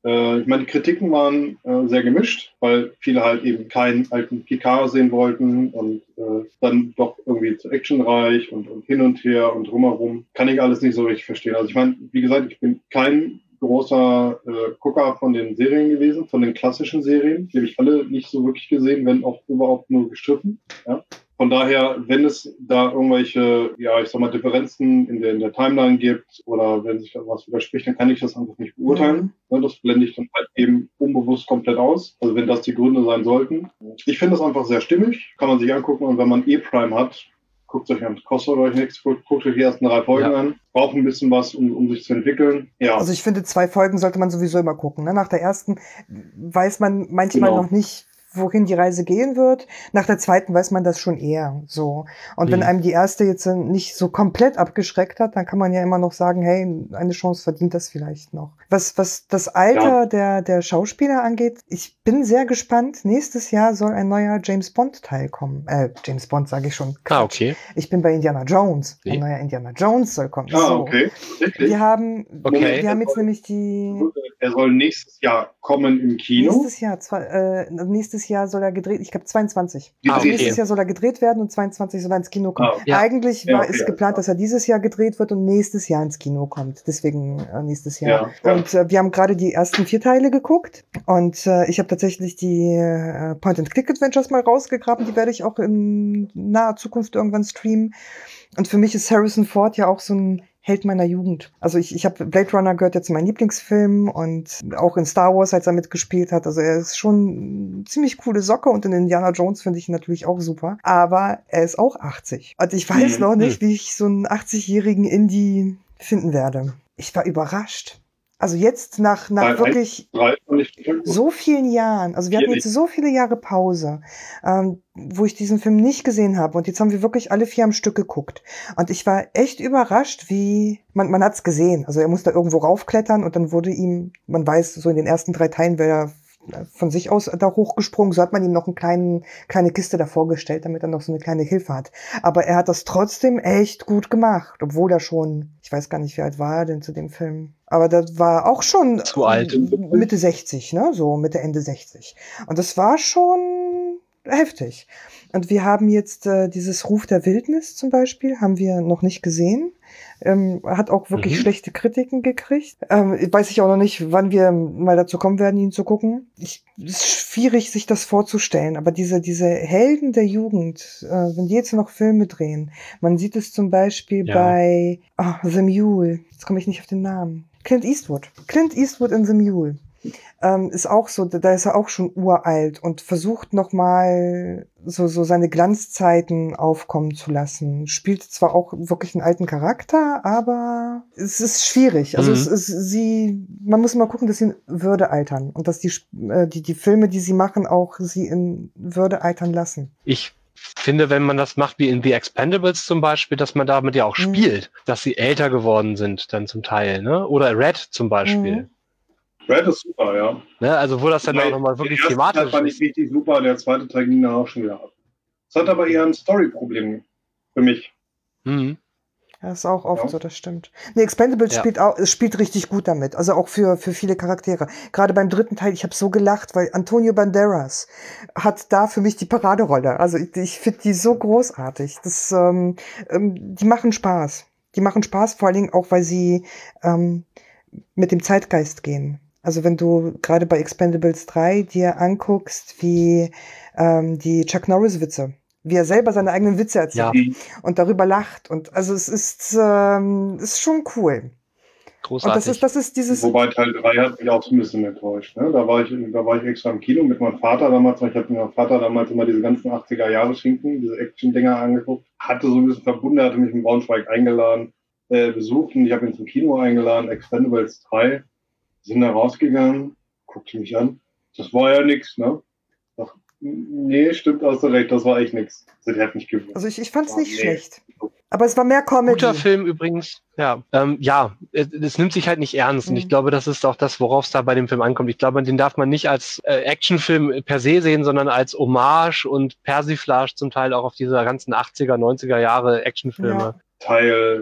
Äh, ich meine, die Kritiken waren äh, sehr gemischt, weil viele halt eben keinen alten Picard sehen wollten und äh, dann doch irgendwie zu actionreich und, und hin und her und drumherum. Kann ich alles nicht so richtig verstehen. Also ich meine, wie gesagt, ich bin kein großer äh, Gucker von den Serien gewesen, von den klassischen Serien. Die habe ich alle nicht so wirklich gesehen, wenn auch überhaupt nur gestriffen. Ja? Von daher, wenn es da irgendwelche, ja, ich sag mal, Differenzen in der, in der Timeline gibt oder wenn sich da was widerspricht, dann kann ich das einfach nicht beurteilen. Mhm. Das blende ich dann halt eben unbewusst komplett aus. Also wenn das die Gründe sein sollten. Ich finde das einfach sehr stimmig, kann man sich angucken und wenn man E-Prime hat, guckt euch an, kostet euch nichts, guckt, guckt euch die ersten drei Folgen ja. an, braucht ein bisschen was, um, um sich zu entwickeln. Ja. Also ich finde, zwei Folgen sollte man sowieso immer gucken. Ne? Nach der ersten weiß man manchmal genau. noch nicht, wohin die Reise gehen wird. Nach der zweiten weiß man das schon eher so. Und mhm. wenn einem die erste jetzt nicht so komplett abgeschreckt hat, dann kann man ja immer noch sagen, hey, eine Chance verdient das vielleicht noch. Was, was das Alter ja. der, der Schauspieler angeht, ich bin sehr gespannt. Nächstes Jahr soll ein neuer James Bond Teil kommen. Äh, James Bond sage ich schon. Ah, okay. Ich bin bei Indiana Jones. Okay. Ein neuer Indiana Jones soll kommen. Ah, so. okay. Wirklich? Wir haben, okay. wir haben jetzt nämlich die... Er soll nächstes Jahr kommen im Kino. Nächstes Jahr, zwei, äh, nächstes Jahr soll er gedreht, ich glaube zweiundzwanzig. Ah, okay. Nächstes Jahr soll er gedreht werden und zweiundzwanzig soll er ins Kino kommen. Ah, ja. Eigentlich ja, war okay, ist geplant, ja. dass er dieses Jahr gedreht wird und nächstes Jahr ins Kino kommt. Deswegen äh, nächstes Jahr. Ja, ja. Und äh, wir haben gerade die ersten vier Teile geguckt und äh, ich habe tatsächlich die äh, Point-and-Click-Adventures mal rausgegraben. Die werde ich auch in naher Zukunft irgendwann streamen. Und für mich ist Harrison Ford ja auch so ein Held meiner Jugend. Also ich, ich habe Blade Runner gehört jetzt zu meinen Lieblingsfilmen und auch in Star Wars, als er mitgespielt hat. Also er ist schon eine ziemlich coole Socke und in Indiana Jones finde ich ihn natürlich auch super. Aber er ist auch achtzig. Und ich weiß Mhm. noch nicht, wie ich so einen achtzigjährigen Indie finden werde. Ich war überrascht. Also jetzt nach, nach Drei- wirklich Drei und ich so vielen Jahren, also wir hatten jetzt so viele Jahre Pause, ähm, wo ich diesen Film nicht gesehen habe und jetzt haben wir wirklich alle vier am Stück geguckt und ich war echt überrascht, wie, man, man hat's gesehen, also er musste irgendwo raufklettern und dann wurde ihm, man weiß, so in den ersten drei Teilen wäre er von sich aus da hochgesprungen, so hat man ihm noch eine kleine, kleine Kiste davor gestellt, damit er noch so eine kleine Hilfe hat. Aber er hat das trotzdem echt gut gemacht, obwohl er schon, ich weiß gar nicht, wie alt war er denn zu dem Film. Aber das war auch schon Zu alt. Mitte sechzig, ne, so Mitte, Ende sechzig. Und das war schon heftig. Und wir haben jetzt äh, dieses Ruf der Wildnis zum Beispiel, haben wir noch nicht gesehen. Ähm, hat auch wirklich mhm. schlechte Kritiken gekriegt. Ähm, weiß ich auch noch nicht, wann wir mal dazu kommen werden, ihn zu gucken. Ich, es ist schwierig, sich das vorzustellen, aber diese, diese Helden der Jugend, äh, wenn die jetzt noch Filme drehen, man sieht es zum Beispiel Ja. bei oh, The Mule, jetzt komme ich nicht auf den Namen, Clint Eastwood. Clint Eastwood in The Mule. Ähm, ist auch so, da ist er auch schon uralt und versucht nochmal so, so seine Glanzzeiten aufkommen zu lassen. Spielt zwar auch wirklich einen alten Charakter, aber es ist schwierig. Also Mhm. es ist, sie, man muss mal gucken, dass sie in Würde altern und dass die, äh, die, die Filme, die sie machen, auch sie in Würde altern lassen. Ich finde, wenn man das macht, wie in The Expendables zum Beispiel, dass man damit ja auch Mhm. spielt, dass sie älter geworden sind dann zum Teil, ne? Oder Red zum Beispiel. Mhm. Red ist super, ja. Ne? Also wo das dann auch nochmal wirklich der erste Teil thematisch fand ich ist. richtig super, der zweite Teil ging dann auch schon wieder ab. Es hat aber eher ein Story-Problem für mich. Mhm. Das ist auch oft Ja. so, das stimmt. Nee, Expendables Ja. spielt auch, es spielt richtig gut damit. Also auch für, für viele Charaktere. Gerade beim dritten Teil, ich habe so gelacht, weil Antonio Banderas hat da für mich die Paraderolle. Also ich, ich finde die so großartig. Das, ähm, ähm, die machen Spaß. Die machen Spaß, vor allen Dingen auch, weil sie ähm, mit dem Zeitgeist gehen. Also wenn du gerade bei Expendables drei dir anguckst, wie ähm, die Chuck Norris-Witze, wie er selber seine eigenen Witze erzählt Ja. und darüber lacht. Und also es ist, ähm, ist schon cool. Großartig. Und das ist, das ist dieses. Wobei Teil drei hat mich auch so ein bisschen enttäuscht. Ne? Da, war ich, da war ich extra im Kino mit meinem Vater damals. Ich habe mit meinem Vater damals immer diese ganzen achtziger-Jahre-Schinken, diese Action-Dinger angeguckt. Hatte so ein bisschen verbunden, er hatte mich in Braunschweig eingeladen, äh, besucht und ich habe ihn zum Kino eingeladen, Expendables drei. Sind da rausgegangen, guckte mich an. Das war ja nix, ne? Ach, nee, stimmt, hast du recht, das war echt nix. Das hätte nicht gewusst. Also ich, ich fand's Oh, nicht nee. schlecht. Aber es war mehr Comedy. Guter Film übrigens, ja. Ähm, ja, es, es nimmt sich halt nicht ernst. Und Mhm. ich glaube, das ist auch das, worauf es da bei dem Film ankommt. Ich glaube, den darf man nicht als äh, Actionfilm per se sehen, sondern als Hommage und Persiflage zum Teil auch auf diese ganzen achtziger, neunziger Jahre Actionfilme. Ja. Teil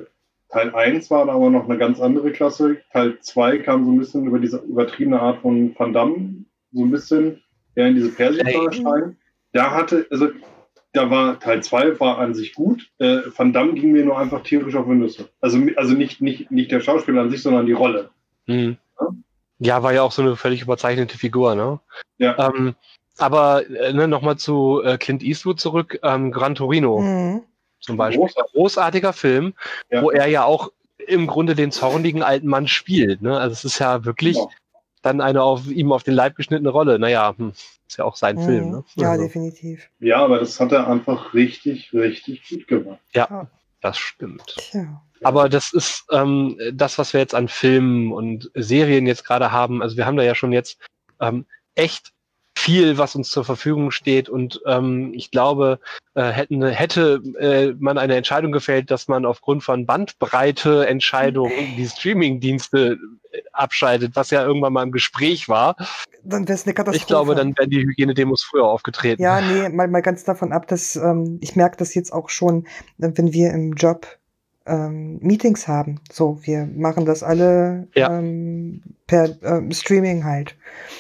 Teil eins war aber noch eine ganz andere Klasse. Teil zwei kam so ein bisschen über diese übertriebene Art von Van Damme, so ein bisschen, der in diese Persikla-Stein. Da hatte, also da war Teil zwei war an sich gut. Äh, Van Damme ging mir nur einfach tierisch auf die Nüsse. Also, also nicht, nicht, nicht der Schauspieler an sich, sondern die Rolle. Mhm. Ja? Ja, war ja auch so eine völlig überzeichnete Figur, ne? Ja. Ähm, aber äh, ne, nochmal zu äh, Clint Eastwood zurück, ähm, Gran Torino Mhm. zum Beispiel. Großartig. Großartiger Film, Ja. wo er ja auch im Grunde den zornigen alten Mann spielt. Ne? Also es ist ja wirklich Genau. dann eine auf ihm auf den Leib geschnittene Rolle. Naja, hm, ist ja auch sein Mhm. Film. Ne? Ja, Also, definitiv. Ja, aber das hat er einfach richtig, richtig gut gemacht. ja, das stimmt. Tja. Aber das ist ähm, das, was wir jetzt an Filmen und Serien jetzt gerade haben. Also wir haben da ja schon jetzt ähm, echt viel, was uns zur Verfügung steht. Und ähm, ich glaube, äh, hätten, hätte äh, man eine Entscheidung gefällt, dass man aufgrund von Bandbreite Entscheidungen die Streaming-Dienste äh, abschaltet, was ja irgendwann mal im Gespräch war. Dann wäre es eine Katastrophe. Ich glaube, dann wären die Hygienedemos früher aufgetreten. Ja, nee, mal, mal ganz davon ab, dass ähm, ich merke das jetzt auch schon, wenn wir im Job ähm, Meetings haben. So, wir machen das alle Ja. ähm, per ähm, Streaming halt.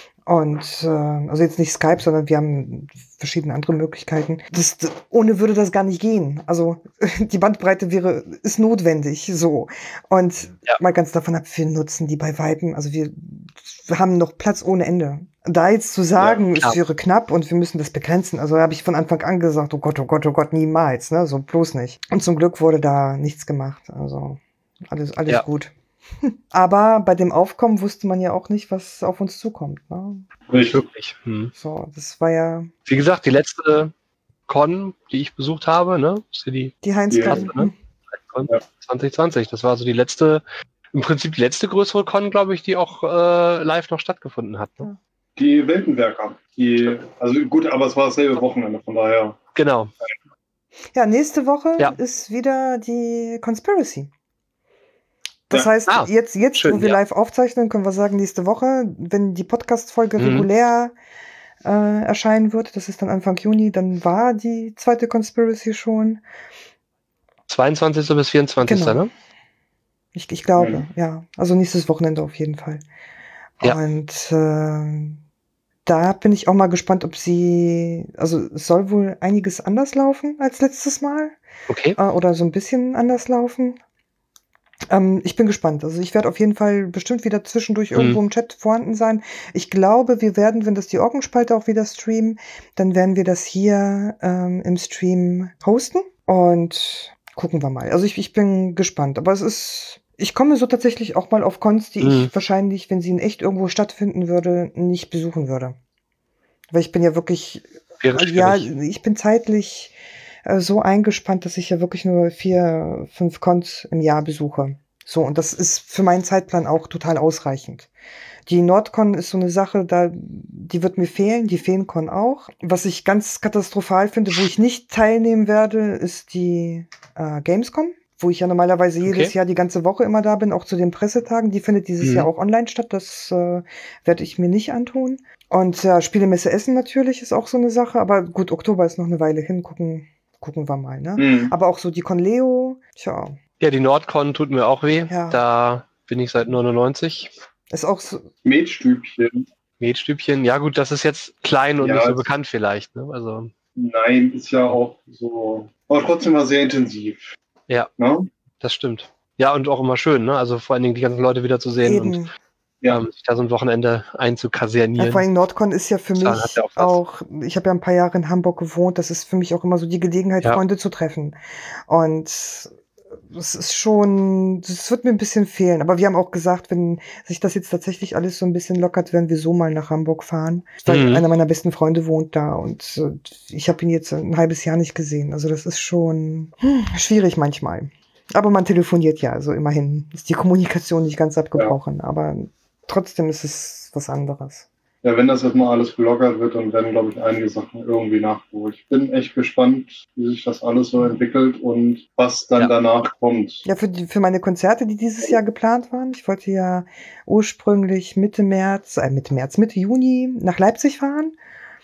Und äh, also jetzt nicht Skype, sondern wir haben verschiedene andere Möglichkeiten. Das, das, ohne würde das gar nicht gehen. Also die Bandbreite wäre ist notwendig so. Und Ja. mal ganz davon ab, wir nutzen die bei Weitem. Also wir, wir haben noch Platz ohne Ende. Da jetzt zu sagen, Ja, es wäre knapp und wir müssen das begrenzen, also habe ich von Anfang an gesagt, oh Gott, oh Gott, oh Gott, niemals, ne, so bloß nicht. Und zum Glück wurde da nichts gemacht. Also alles, alles Ja. gut. Aber bei dem Aufkommen wusste man ja auch nicht, was auf uns zukommt. Ne? Nicht wirklich. Hm. So, das war ja Wie gesagt, die letzte Con, die ich besucht habe, ne, ist ja die die Heinz Ja. Con. ne? Con Ja. zwanzig zwanzig. Das war so die letzte, im Prinzip die letzte größere Con, glaube ich, die auch äh, live noch stattgefunden hat. Ne? Die Weltenwerker. Die, also gut, aber es war dasselbe Wochenende, von daher. Genau. Ja, nächste Woche Ja. ist wieder die Conspiracy. Das Ja. heißt, Ah, jetzt, jetzt schön, wo wir ja. live aufzeichnen, können wir sagen, nächste Woche, wenn die Podcast-Folge Mhm. regulär äh, erscheinen wird, das ist dann Anfang Juni, dann war die zweite Conspiracy schon. zweiundzwanzigsten bis vierundzwanzigsten Genau. Ne? Ich, ich glaube, Mhm. ja. Also nächstes Wochenende auf jeden Fall. Ja. Und äh, da bin ich auch mal gespannt, ob sie, also es soll wohl einiges anders laufen als letztes Mal Okay. äh, oder so ein bisschen anders laufen. Ähm, ich bin gespannt. Also ich werde auf jeden Fall bestimmt wieder zwischendurch Mhm. irgendwo im Chat vorhanden sein. Ich glaube, wir werden, wenn das die Orgenspalte auch wieder streamen, dann werden wir das hier ähm, im Stream hosten und gucken wir mal. Also ich, ich bin gespannt. Aber es ist, ich komme so tatsächlich auch mal auf Cons, die Mhm. ich wahrscheinlich, wenn sie in echt irgendwo stattfinden würde, nicht besuchen würde. Weil ich bin ja wirklich, Wäre also ja, schwierig. ich bin zeitlich äh, so eingespannt, dass ich ja wirklich nur vier, fünf Cons im Jahr besuche. So, und das ist für meinen Zeitplan auch total ausreichend. Die Nordcon ist so eine Sache, da, die wird mir fehlen, die Feencon auch. Was ich ganz katastrophal finde, wo ich nicht teilnehmen werde, ist die äh, Gamescom, wo ich ja normalerweise jedes Okay. Jahr die ganze Woche immer da bin, auch zu den Pressetagen. Die findet dieses Mhm. Jahr auch online statt, das äh, werde ich mir nicht antun. Und ja, Spielemesse Essen natürlich ist auch so eine Sache, aber gut, Oktober ist noch eine Weile hin, gucken, gucken wir mal, ne? Mhm. Aber auch so die Conleo, tja, Ja, die Nordcon tut mir auch weh. Ja. Da bin ich seit neunundneunzig. ist auch so, Metstübchen. Metstübchen. Ja gut, das ist jetzt klein und Ja, nicht so es- bekannt vielleicht. Ne? Also Nein, ist ja auch so. Aber trotzdem war sehr intensiv. Ja. Ne? das stimmt. Ja, und auch immer schön, ne? Also vor allen Dingen die ganzen Leute wieder zu sehen und eben. Ja. ähm, sich da so ein Wochenende Ja, einzukasernieren. vor allem Nordcon ist ja für Das mich hat ja auch was. auch, ich habe ja ein paar Jahre in Hamburg gewohnt, das ist für mich auch immer so die Gelegenheit, Ja. Freunde zu treffen. Und es ist schon, es wird mir ein bisschen fehlen. Aber wir haben auch gesagt, wenn sich das jetzt tatsächlich alles so ein bisschen lockert, werden wir so mal nach Hamburg fahren. Weil Mhm. einer meiner besten Freunde wohnt da und äh, ich habe ihn jetzt ein halbes Jahr nicht gesehen. Also das ist schon hm, schwierig manchmal. Aber man telefoniert ja, also immerhin ist die Kommunikation nicht ganz abgebrochen. Aber trotzdem ist es was anderes. Ja, wenn das jetzt mal alles gelockert wird, dann werden, glaube ich, einige Sachen irgendwie nachgeholt. Ich bin echt gespannt, wie sich das alles so entwickelt und was dann Ja. danach kommt. Ja, für, die, für meine Konzerte, die dieses Jahr geplant waren. Ich wollte ja ursprünglich Mitte März, äh, Mitte März, Mitte Juni nach Leipzig fahren.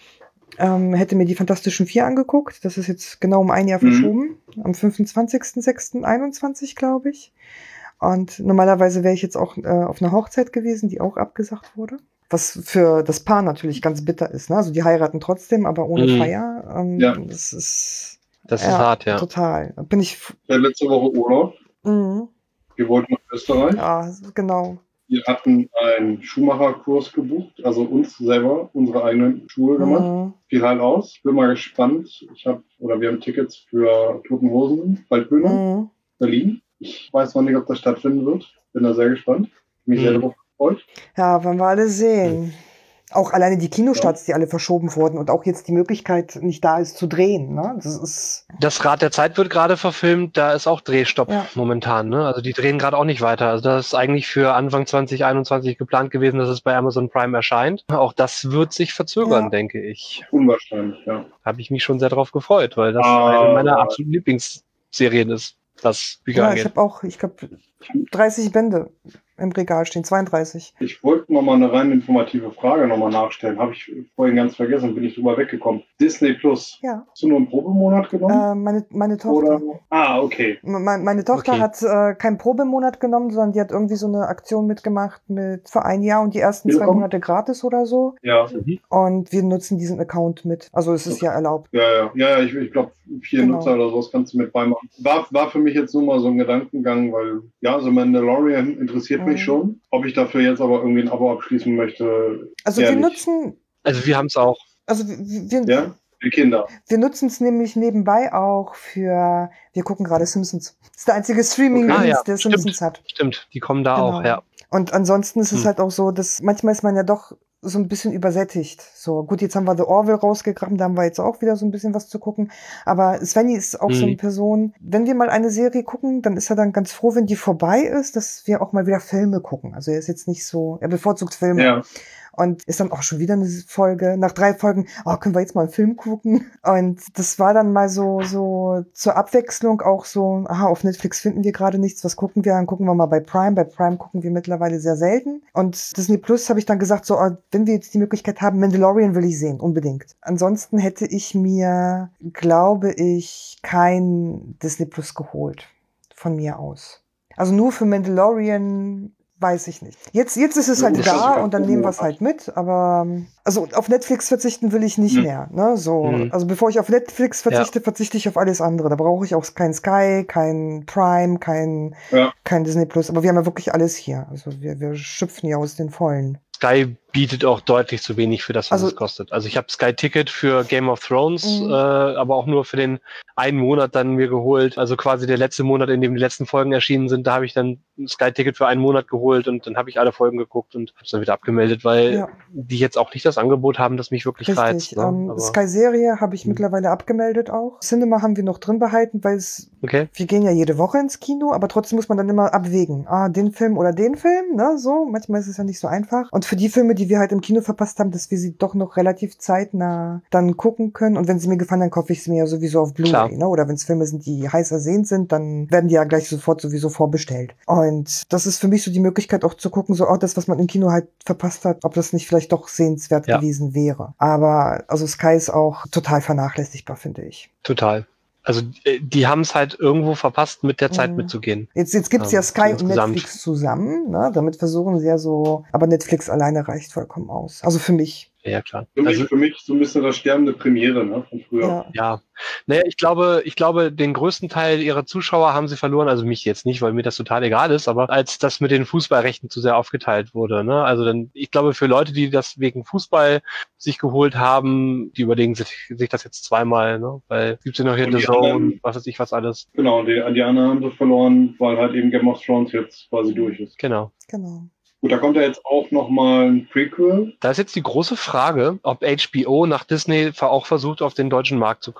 Ähm, hätte mir die Fantastischen Vier angeguckt. Das ist jetzt genau um ein Jahr Mhm. verschoben. Am fünfundzwanzigsten sechsten einundzwanzig, glaube ich. Und normalerweise wäre ich jetzt auch äh, auf einer Hochzeit gewesen, die auch abgesagt wurde. Was für das Paar natürlich ganz bitter ist. Ne? Also die heiraten trotzdem, aber ohne Mhm. Feier. Ähm, Ja. Das ist, Das ist hart, ja. total. Bin ich. f- Ich hatte letzte Woche Urlaub. Mhm. Wir wollten nach Österreich. Ja, genau. Wir hatten einen Schuhmacherkurs gebucht, also uns selber unsere eigenen Schuhe gemacht. Mhm. Fiel halt aus. Bin mal gespannt. Ich habe oder wir haben Tickets für Toten Hosen, Waldbühne, Mhm. Berlin. Ich weiß noch nicht, ob das stattfinden wird. Bin da sehr gespannt. Mich sehr Mhm. darauf gefreut. Ja, wollen wir alle sehen. Auch alleine die Kinostarts, die alle verschoben wurden und auch jetzt die Möglichkeit nicht da ist zu drehen. Ne? Das ist. Das Rad der Zeit wird gerade verfilmt, da ist auch Drehstopp Ja. momentan. Ne? Also die drehen gerade auch nicht weiter. Also das ist eigentlich für Anfang zwanzig einundzwanzig geplant gewesen, dass es bei Amazon Prime erscheint. Auch das wird sich verzögern, Ja. denke ich. Unwahrscheinlich, ja. Habe ich mich schon sehr darauf gefreut, weil das Ah. eine meiner absoluten Lieblingsserien ist, was Bücher Ja, ich angeht. habe auch, ich glaube, dreißig Bände im Regal stehen, zweiunddreißig. Ich wollte noch mal eine rein informative Frage noch mal nachstellen. Habe ich vorhin ganz vergessen, bin ich drüber weggekommen. Disney Plus. Ja, Hast du nur einen Probemonat genommen? äh, meine, meine Tochter. Oder? Ah, okay. Me- Meine Tochter Okay. hat äh, keinen Probemonat genommen, sondern die hat irgendwie so eine Aktion mitgemacht mit für ein Jahr und die ersten Wie zwei bekommen? Monate gratis oder so. Ja, Und wir nutzen diesen Account mit. Also es ist Okay. ja erlaubt. ja, ja. Ja, ja, ich, ich glaube, vier Genau. Nutzer oder sowas kannst du mit beimachen. War, war für mich jetzt nur mal so ein Gedankengang, weil, ja, so Mandalorian interessiert Mhm. mich schon. Ob ich dafür jetzt aber irgendwie ein Abo abschließen möchte, Also eher wir nicht. nutzen, Also wir haben es auch. also wir, wir, Ja, für Kinder. wir nutzen es nämlich nebenbei auch für, wir gucken gerade Simpsons. Das ist der einzige Streaming-Dienst, Okay. Ah, ja, der stimmt. Simpsons hat. Stimmt, die kommen da Genau. auch, ja. Und ansonsten ist es Hm. halt auch so, dass manchmal ist man ja doch so ein bisschen übersättigt. So, gut, jetzt haben wir The Orville rausgegraben, da haben wir jetzt auch wieder so ein bisschen was zu gucken. Aber Svenny ist auch so eine Mhm. Person, wenn wir mal eine Serie gucken, dann ist er dann ganz froh, wenn die vorbei ist, dass wir auch mal wieder Filme gucken. Also er ist jetzt nicht so, er bevorzugt Filme. Ja. Und ist dann auch schon wieder eine Folge, nach drei Folgen, oh, können wir jetzt mal einen Film gucken? Und das war dann mal so, so zur Abwechslung auch so, aha, auf Netflix finden wir gerade nichts, was gucken wir? Dann gucken wir mal bei Prime. Bei Prime gucken wir mittlerweile sehr selten. Und Disney Plus habe ich dann gesagt, so, oh, wenn wir jetzt die Möglichkeit haben, Mandalorian will ich sehen, unbedingt. Ansonsten hätte ich mir, glaube ich, kein Disney Plus geholt. Von mir aus. Also nur für Mandalorian weiß ich nicht. Jetzt, jetzt ist es Ja, halt gut, da das ist und dann nehmen wir es halt mit, aber also auf Netflix verzichten will ich nicht Hm. mehr. Ne? So, Hm. also bevor ich auf Netflix verzichte, verzichte ich auf alles andere. Da brauche ich auch kein Sky, kein Prime, kein, Ja. kein Disney Plus. Aber wir haben ja wirklich alles hier. Also wir, wir schöpfen ja aus den Vollen. Sky bietet auch deutlich zu wenig für das, was Also- es kostet. Also ich habe Sky Ticket für Game of Thrones, Mhm. äh, aber auch nur für den einen Monat dann mir geholt. Also quasi der letzte Monat, in dem die letzten Folgen erschienen sind, da habe ich dann ein Sky Ticket für einen Monat geholt und dann habe ich alle Folgen geguckt und habe es dann wieder abgemeldet, weil Ja. die jetzt auch nicht das Angebot haben, das mich wirklich Richtig. reizt. Ne? Ähm, Aber, Sky-Serie habe ich Mhm. mittlerweile abgemeldet auch. Cinema haben wir noch drin behalten, weil es okay. wir gehen ja jede Woche ins Kino, aber trotzdem muss man dann immer abwägen. Ah, den Film oder den Film, ne, so. Manchmal ist es ja nicht so einfach. Und für die Filme, die wir halt im Kino verpasst haben, dass wir sie doch noch relativ zeitnah dann gucken können. Und wenn sie mir gefallen, dann kaufe ich sie mir ja sowieso auf Klar. Blu-ray, ne. Oder wenn es Filme sind, die heiß ersehnt sind, dann werden die ja gleich sofort sowieso vorbestellt. Und das ist für mich so die Möglichkeit auch zu gucken, so, oh, das, was man im Kino halt verpasst hat, ob das nicht vielleicht doch sehenswert Ja. gewesen wäre. Aber, also Sky ist auch total vernachlässigbar, finde ich. Total. Also äh, die haben es halt irgendwo verpasst, mit der Zeit Mhm. mitzugehen. Jetzt, jetzt gibt's Ähm, ja Sky und insgesamt. Netflix zusammen, ne? Damit versuchen sie ja so, aber Netflix alleine reicht vollkommen aus. Also für mich. Ja, klar. Für mich, Also für mich so ein bisschen das Sterben der Premiere, ne, von früher. Ja. ja, naja, ich glaube, ich glaube, den größten Teil ihrer Zuschauer haben sie verloren, also mich jetzt nicht, weil mir das total egal ist, aber als das mit den Fußballrechten zu sehr aufgeteilt wurde, ne, also dann, ich glaube, für Leute, die das wegen Fußball sich geholt haben, die überlegen sich, sich das jetzt zweimal, ne, weil gibt's ja noch hier Und The die Zone, anderen- was weiß ich was alles. Genau, und die, die anderen haben sie verloren, weil halt eben Game of Thrones jetzt quasi durch ist. Genau. Genau. Gut, da kommt ja jetzt auch nochmal ein Prequel. Da ist jetzt die große Frage, ob H B O nach Disney auch versucht, auf den deutschen Markt zu kommen.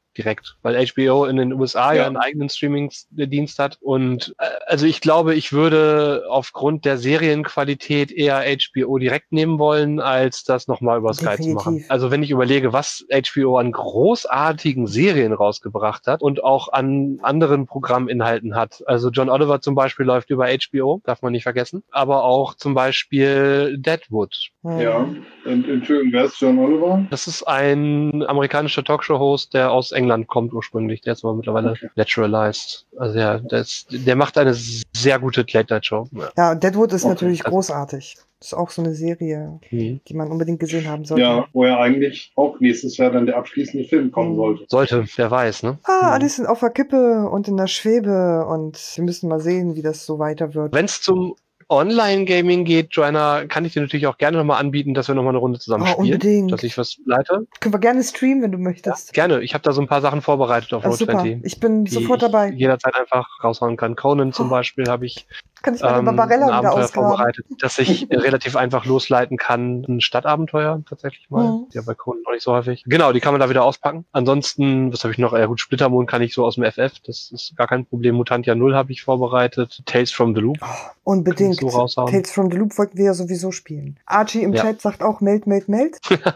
direkt, weil H B O in den U S A ja, ja einen eigenen Streaming-Dienst hat. Und äh, also ich glaube, ich würde aufgrund der Serienqualität eher H B O direkt nehmen wollen, als das nochmal über Sky zu machen. Also wenn ich überlege, was H B O an großartigen Serien rausgebracht hat und auch an anderen Programminhalten hat. Also John Oliver zum Beispiel läuft über H B O, darf man nicht vergessen. Aber auch zum Beispiel Deadwood. Ja, und Entschuldigung, wer ist John Oliver? Das ist ein amerikanischer Talkshow-Host, der aus England kommt ursprünglich. Der ist aber mittlerweile okay. naturalized. Also der, der, ist, der macht eine sehr gute Late-Night-Show. Ja, ja, Deadwood ist okay. natürlich großartig. Das ist auch so eine Serie, mhm. die man unbedingt gesehen haben sollte. Ja, wo ja eigentlich auch nächstes Jahr dann der abschließende Film kommen mhm. sollte. Sollte, wer weiß, ne? Ah, mhm. alles sind auf der Kippe und in der Schwebe und wir müssen mal sehen, wie das so weiter wird. Wenn es zum Online-Gaming geht, Joanna, kann ich dir natürlich auch gerne nochmal anbieten, dass wir nochmal eine Runde zusammen oh, spielen. Unbedingt. Dass ich was leite. Können wir gerne streamen, wenn du möchtest. Ja, gerne. Ich habe da so ein paar Sachen vorbereitet auf Road zwanzig. Ich bin sofort dabei. Die ich jederzeit einfach raushauen kann. Conan zum oh. Beispiel habe ich kann ich meine ähm, Barbarella ein wieder Abenteuer ausgraben. vorbereitet, dass ich relativ einfach losleiten kann. Ein Stadtabenteuer tatsächlich mal. Mhm. Ja, bei Conan noch nicht so häufig. Genau, die kann man da wieder auspacken. Ansonsten, was habe ich noch? Ja gut, Splittermond kann ich so aus dem F F. Das ist gar kein Problem. Mutantia null habe ich vorbereitet. Tales from the Loop. Oh, unbedingt. So raushauen. Tales from the Loop wollten wir ja sowieso spielen. Archie im ja. Chat sagt auch, meld, meld, meld.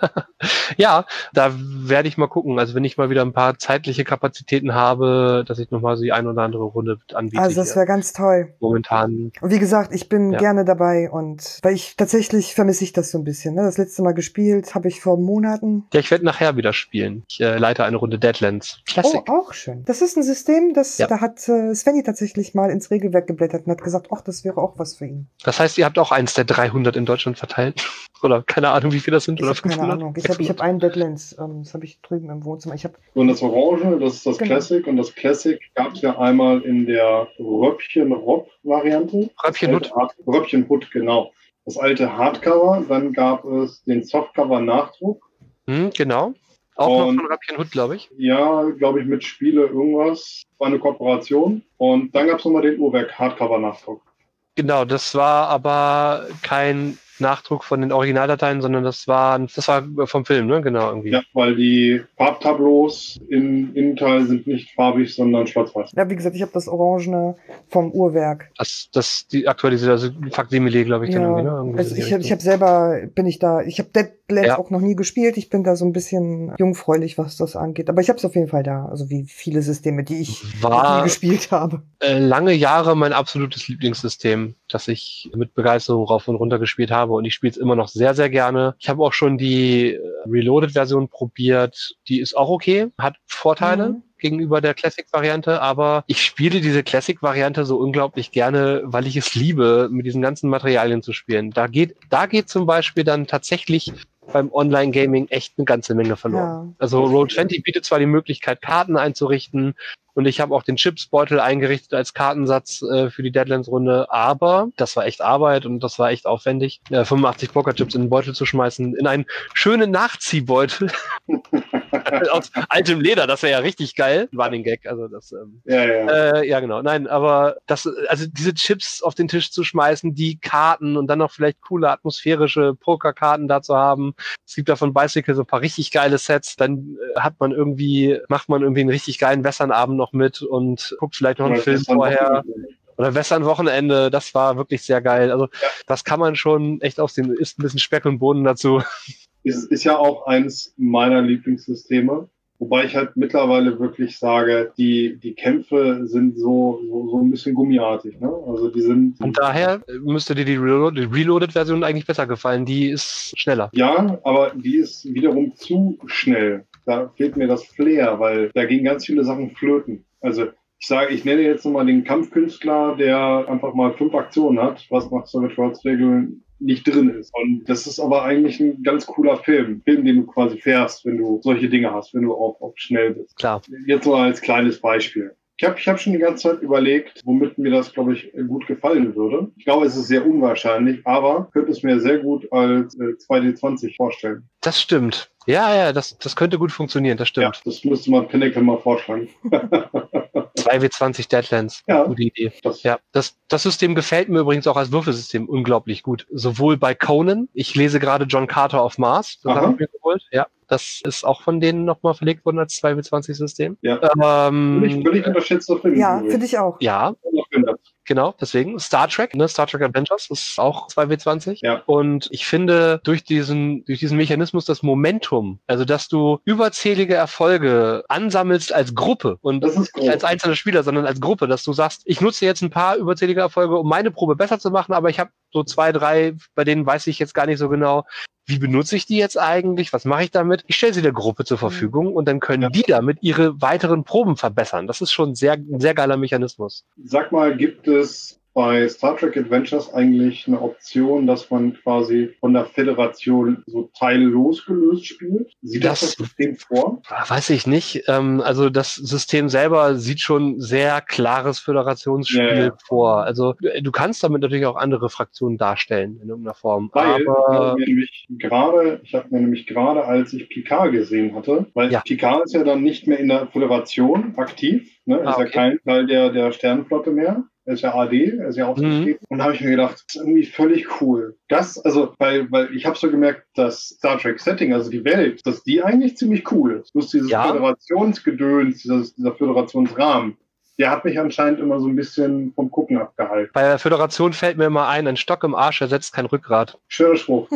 Ja, da werde ich mal gucken. Also wenn ich mal wieder ein paar zeitliche Kapazitäten habe, dass ich nochmal so die ein oder andere Runde anbiete. Also das wäre ganz toll. Momentan. Und wie gesagt, ich bin ja. gerne dabei und weil ich tatsächlich vermisse ich das so ein bisschen. Ne? Das letzte Mal gespielt habe ich vor Monaten. Ja, ich werde nachher wieder spielen. Ich äh, leite eine Runde Deadlands. Classic. Oh, auch schön. Das ist ein System, das ja. da hat äh, Svenny tatsächlich mal ins Regelwerk geblättert und hat gesagt, ach, das wäre auch was für ihn. Das heißt, ihr habt auch eins der dreihundert in Deutschland verteilt? Oder keine Ahnung, wie viele das sind? Ich oder habe keine Ahnung. Ich habe ich hab einen Deadlands. Ähm, das habe ich drüben im Wohnzimmer. Ich hab und das Orange, das ist das genau. Classic. Und das Classic gab es ja einmal in der Röppchen-Rob-Variante. Röppchen-Hut. Röppchen-Hut, genau. Das alte Hardcover. Dann gab es den Softcover-Nachdruck. Hm, genau. Auch und, noch von Röppchen-Hut, glaube ich. Ja, glaube ich, mit Spiele irgendwas. War eine Kooperation. Und dann gab es nochmal den Uhrwerk-Hardcover-Nachdruck. Genau, das war aber kein Nachdruck von den Originaldateien, sondern das war das war vom Film, ne? Genau, irgendwie. Ja, weil die Farbtableaus im Innenteil sind nicht farbig, sondern schwarz-weiß. Ja, wie gesagt, ich habe das Orangene vom Uhrwerk. Das, das die aktualisierte, also Faksimile, glaube ich, ja. dann irgendwie, ne? Irgendwie also ich habe ich hab selber, bin ich da, ich habe Deadlands ja. auch noch nie gespielt, ich bin da so ein bisschen jungfräulich, was das angeht, aber ich habe es auf jeden Fall da, also wie viele Systeme, die ich war, nie gespielt habe. Äh, lange Jahre mein absolutes Lieblingssystem, das ich mit Begeisterung rauf und runter gespielt habe und ich spiele es immer noch sehr, sehr gerne. Ich habe auch schon die Reloaded-Version probiert, die ist auch okay, hat Vorteile. Mhm. gegenüber der Classic-Variante, aber ich spiele diese Classic-Variante so unglaublich gerne, weil ich es liebe, mit diesen ganzen Materialien zu spielen. Da geht, da geht zum Beispiel dann tatsächlich beim Online-Gaming echt eine ganze Menge verloren. Ja. Also Roll zwanzig bietet zwar die Möglichkeit, Karten einzurichten und ich habe auch den Chips-Beutel eingerichtet als Kartensatz äh, für die Deadlands-Runde, aber das war echt Arbeit und das war echt aufwendig, äh, fünfundachtzig Pokerchips in den Beutel zu schmeißen, in einen schönen Nachziehbeutel aus altem Leder, das wäre ja richtig geil. War den Gag, also das ähm, ja, ja. Äh, ja genau, nein, aber das, also diese Chips auf den Tisch zu schmeißen, die Karten und dann noch vielleicht coole atmosphärische Pokerkarten da zu haben. Es gibt da von Bicycle so ein paar richtig geile Sets, dann äh, hat man irgendwie, macht man irgendwie einen richtig geilen Westernabend noch mit und guckt vielleicht noch einen Film vorher. Oder Western-Wochenende, das war wirklich sehr geil. Also ja. das kann man schon echt auf den, ist ein bisschen Speck und Bohnen dazu. Ist, ist ja auch eins meiner Lieblingssysteme. Wobei ich halt mittlerweile wirklich sage, die, die Kämpfe sind so, so, so ein bisschen gummiartig. Ne? Also die sind. Und daher müsste dir die Reloaded-Version eigentlich besser gefallen. Die ist schneller. Ja, aber die ist wiederum zu schnell. Da fehlt mir das Flair, weil da gehen ganz viele Sachen flöten. Also ich sage, ich nenne jetzt nochmal den Kampfkünstler, der einfach mal fünf Aktionen hat, was nach Savage Worlds Regeln nicht drin ist. Und das ist aber eigentlich ein ganz cooler Film. Film, den du quasi fährst, wenn du solche Dinge hast, wenn du auch, auch schnell bist. Klar. Jetzt so als kleines Beispiel. Ich habe ich hab schon die ganze Zeit überlegt, womit mir das, glaube ich, gut gefallen würde. Ich glaube, es ist sehr unwahrscheinlich, aber könnte es mir sehr gut als äh, zwei D zwanzig vorstellen. Das stimmt. Ja, ja, das, das könnte gut funktionieren, das stimmt. Ja, das müsste man Pinnacle mal vorschlagen. zwei W zwanzig Deadlands. Ja. Gute Idee. Das, Ja, das, das System gefällt mir übrigens auch als Würfelsystem unglaublich gut. Sowohl bei Conan, ich lese gerade John Carter of Mars, das Aha. habe ich mir geholt. Ja, das ist auch von denen nochmal verlegt worden als zwei W zwanzig System. Ja. Ähm, völlig, völlig unterschätzter Film. Ja, finde ich auch. ja, genau, deswegen Star Trek, ne, Star Trek Adventures ist auch zwei W zwanzig. Ja. Und ich finde, durch diesen, durch diesen Mechanismus das Momentum, also dass du überzählige Erfolge ansammelst als Gruppe und Das ist nicht groß. als einzelner Spieler, sondern als Gruppe, dass du sagst, ich nutze jetzt ein paar überzählige Erfolge, um meine Probe besser zu machen, aber ich habe so zwei, drei, bei denen weiß ich jetzt gar nicht so genau, wie benutze ich die jetzt eigentlich? Was mache ich damit? Ich stelle sie der Gruppe zur Verfügung und dann können Ja. die damit ihre weiteren Proben verbessern. Das ist schon sehr, ein sehr geiler Mechanismus. Sag mal, gibt es bei Star Trek Adventures eigentlich eine Option, dass man quasi von der Föderation so Teile losgelöst spielt? Sieht das das, Das- System vor? Weiß ich nicht. Ähm, also das System selber sieht schon sehr klares Föderationsspiel Ja, ja. vor. Also du, du kannst damit natürlich auch andere Fraktionen darstellen in irgendeiner Form. Weil ich habe Aber mir nämlich gerade, ich habe mir nämlich gerade, als ich Picard gesehen hatte, weil Ja. Picard ist ja dann nicht mehr in der Föderation aktiv, ne? Er Ah, ist ja okay. kein Teil der, der Sternenflotte mehr. Er ist ja A D, er ist ja aufgeschrieben. Und da habe ich mir gedacht, das ist irgendwie völlig cool. Das, also, weil, weil ich habe so gemerkt, dass Star Trek Setting, also die Welt, dass die eigentlich ziemlich cool ist. Bloß dieses Ja. Föderationsgedöns, dieses, dieser Föderationsrahmen, der hat mich anscheinend immer so ein bisschen vom Gucken abgehalten. bei der Föderation fällt mir immer ein, ein Stock im Arsch ersetzt kein Rückgrat. Schöner Spruch.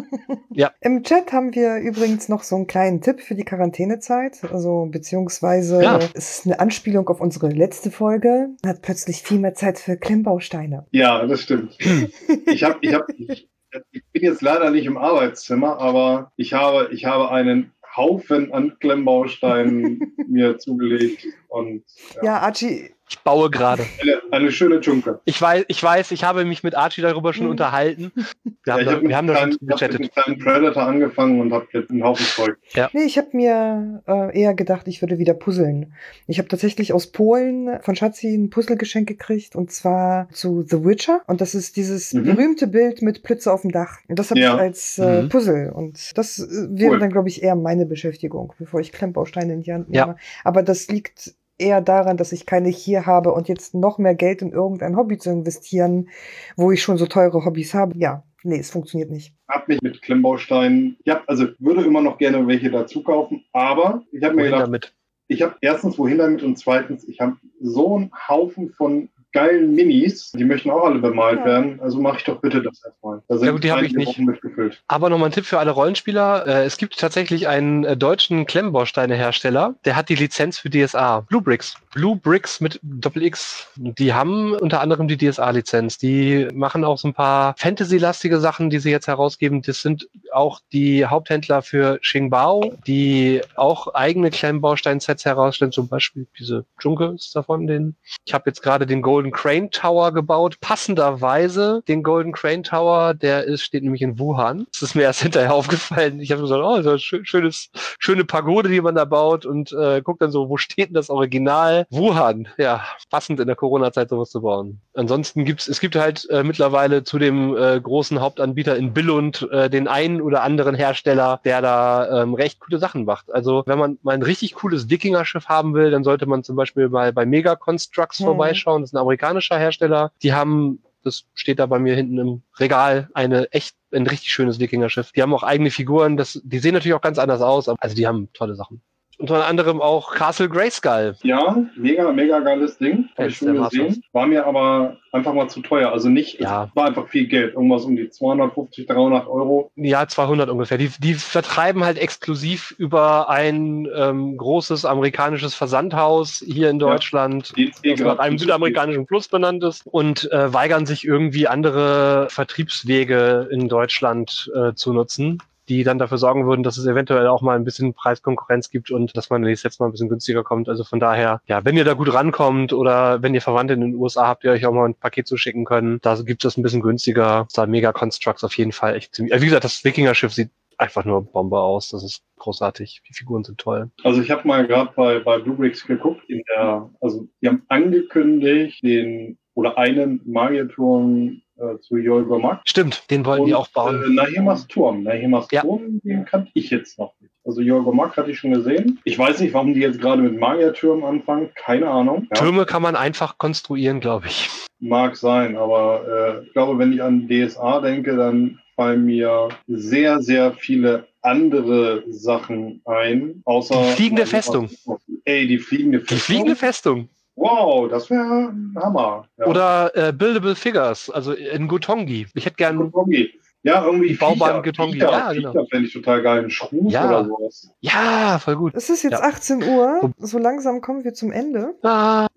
Im Chat haben wir übrigens noch so einen kleinen Tipp für die Quarantänezeit. Also, beziehungsweise, Ja. es ist eine Anspielung auf unsere letzte Folge. Man hat plötzlich viel mehr Zeit für Klemmbausteine. Ja, das stimmt. Ich habe, ich habe, ich, ich bin jetzt leider nicht im Arbeitszimmer, aber ich habe, ich habe einen Haufen an Klemmbausteinen mir zugelegt und ja, Ja, Archie, Ich baue gerade. eine, eine schöne Junke. Ich weiß, ich weiß, ich habe mich mit Archie darüber schon Mhm. unterhalten. Wir Ja, haben, ich da, habe mit, wir haben da schon kleinen- ich hab mit gechattet. einem kleinen Predator angefangen und habe jetzt einen Haufen Zeug. nee, ich habe mir äh, eher gedacht, ich würde wieder puzzeln. Ich habe tatsächlich aus Polen von Schatzi ein Puzzlegeschenk gekriegt und zwar zu The Witcher. Und das ist dieses Mhm. berühmte Bild mit Plitze auf dem Dach. Und das habe Ja. ich als äh, Mhm. Puzzle. Und das äh, wäre Cool. dann, glaube ich, eher meine Beschäftigung, bevor ich Klemmbausteine in die Hand Ja. nehme. Aber das liegt eher daran, dass ich keine hier habe und jetzt noch mehr Geld in irgendein Hobby zu investieren, wo ich schon so teure Hobbys habe. Ja, nee, es funktioniert nicht. Hab mich mit Klemmbausteinen, ja, also würde immer noch gerne welche dazu kaufen, aber ich habe mir Wohin gedacht, damit? ich habe erstens wohin damit und zweitens, ich habe so einen Haufen von geilen Minis, die möchten auch alle bemalt Ja. werden, also mache ich doch bitte das erstmal. Da sind Ja gut, die hab ich einige nicht. Wochen mitgefüllt. Aber nochmal ein Tipp für alle Rollenspieler. Äh, es gibt tatsächlich einen äh, deutschen Klemmbausteine-Hersteller, der hat die Lizenz für D S A. Blue Bricks. Blue Bricks mit Doppel-X. Die haben unter anderem die D S A-Lizenz. Die machen auch so ein paar Fantasy-lastige Sachen, die sie jetzt herausgeben. Das sind auch die Haupthändler für Xingbao, die auch eigene Klemmbaustein-Sets herausstellen. Zum Beispiel diese Junke ist davon. Den. Ich habe jetzt gerade den Golden Crane Tower gebaut. Passenderweise den Golden Crane Tower, der ist, steht nämlich in Wuhan. Das ist mir erst hinterher aufgefallen. Ich habe gesagt, oh, so ein schö- schönes, schöne Pagode, die man da baut und äh, guck dann so, wo steht denn das Original? Wuhan. Ja, passend in der Corona-Zeit sowas zu bauen. Ansonsten gibt's, es gibt halt äh, mittlerweile zu dem äh, großen Hauptanbieter in Billund äh, den einen oder anderen Hersteller, der da ähm, recht coole Sachen macht. Also wenn man mal ein richtig cooles Wikinger-Schiff haben will, dann sollte man zum Beispiel mal bei Mega Constructs Hm. vorbeischauen. Das ist ein amerikanischer Hersteller. Die haben, das steht da bei mir hinten im Regal, eine echt, ein richtig schönes Wikinger-Schiff. Die haben auch eigene Figuren. Das, die sehen natürlich auch ganz anders aus, aber also die haben tolle Sachen. Unter anderem auch Castle Grayskull. Ja, mega, mega geiles Ding. Habe ich Fans der schon Masters. gesehen. War mir aber einfach mal zu teuer. Also nicht, Ja. es war einfach viel Geld. Irgendwas um die zweihundertfünfzig, dreihundert Euro. Ja, zweihundert ungefähr. Die, die vertreiben halt exklusiv über ein ähm, großes amerikanisches Versandhaus hier in Deutschland, Die ist eh das nach grad einem viel zu südamerikanischen Plus benannt ist und äh, weigern sich irgendwie andere Vertriebswege in Deutschland äh, zu nutzen, die dann dafür sorgen würden, dass es eventuell auch mal ein bisschen Preiskonkurrenz gibt und dass man jetzt mal ein bisschen günstiger kommt. Also von daher, ja, wenn ihr da gut rankommt oder wenn ihr Verwandte in den U S A habt, ihr euch auch mal ein Paket zuschicken können, da gibt es das ein bisschen günstiger. Da Mega Constructs auf jeden Fall echt ziemlich. Also wie gesagt, das Wikinger-Schiff sieht einfach nur Bombe aus. Das ist großartig. Die Figuren sind toll. Also ich habe mal gerade bei, bei Blue Bricks geguckt, in der, also die haben angekündigt, den oder einen Magierturm äh, zu Jolgormak. Stimmt, den wollten die auch bauen. Äh, Nahemas Turm. Nahemas Ja. Turm, den kannte ich jetzt noch nicht. Also Jorgo Mack hatte ich schon gesehen. Ich weiß nicht, warum die jetzt gerade mit Magiertürmen anfangen. Keine Ahnung. Ja. Türme kann man einfach konstruieren, glaube ich. Mag sein, aber äh, ich glaube, wenn ich an D S A denke, dann fallen mir sehr, sehr viele andere Sachen ein. Außer Die fliegende Festung. Ey, die fliegende Festung. Die fliegende Festung. Wow, das wäre ein Hammer. Ja. Oder äh, Buildable Figures, also in Gotongi. Ich hätte gern Gotongi. Ja, irgendwie Baubahn Gotongi. Ja, genau. Viecher fände ich total geil. Ein Schruf Ja. oder sowas. Ja, voll gut. Es ist jetzt Ja. achtzehn Uhr. So langsam kommen wir zum Ende. Ah,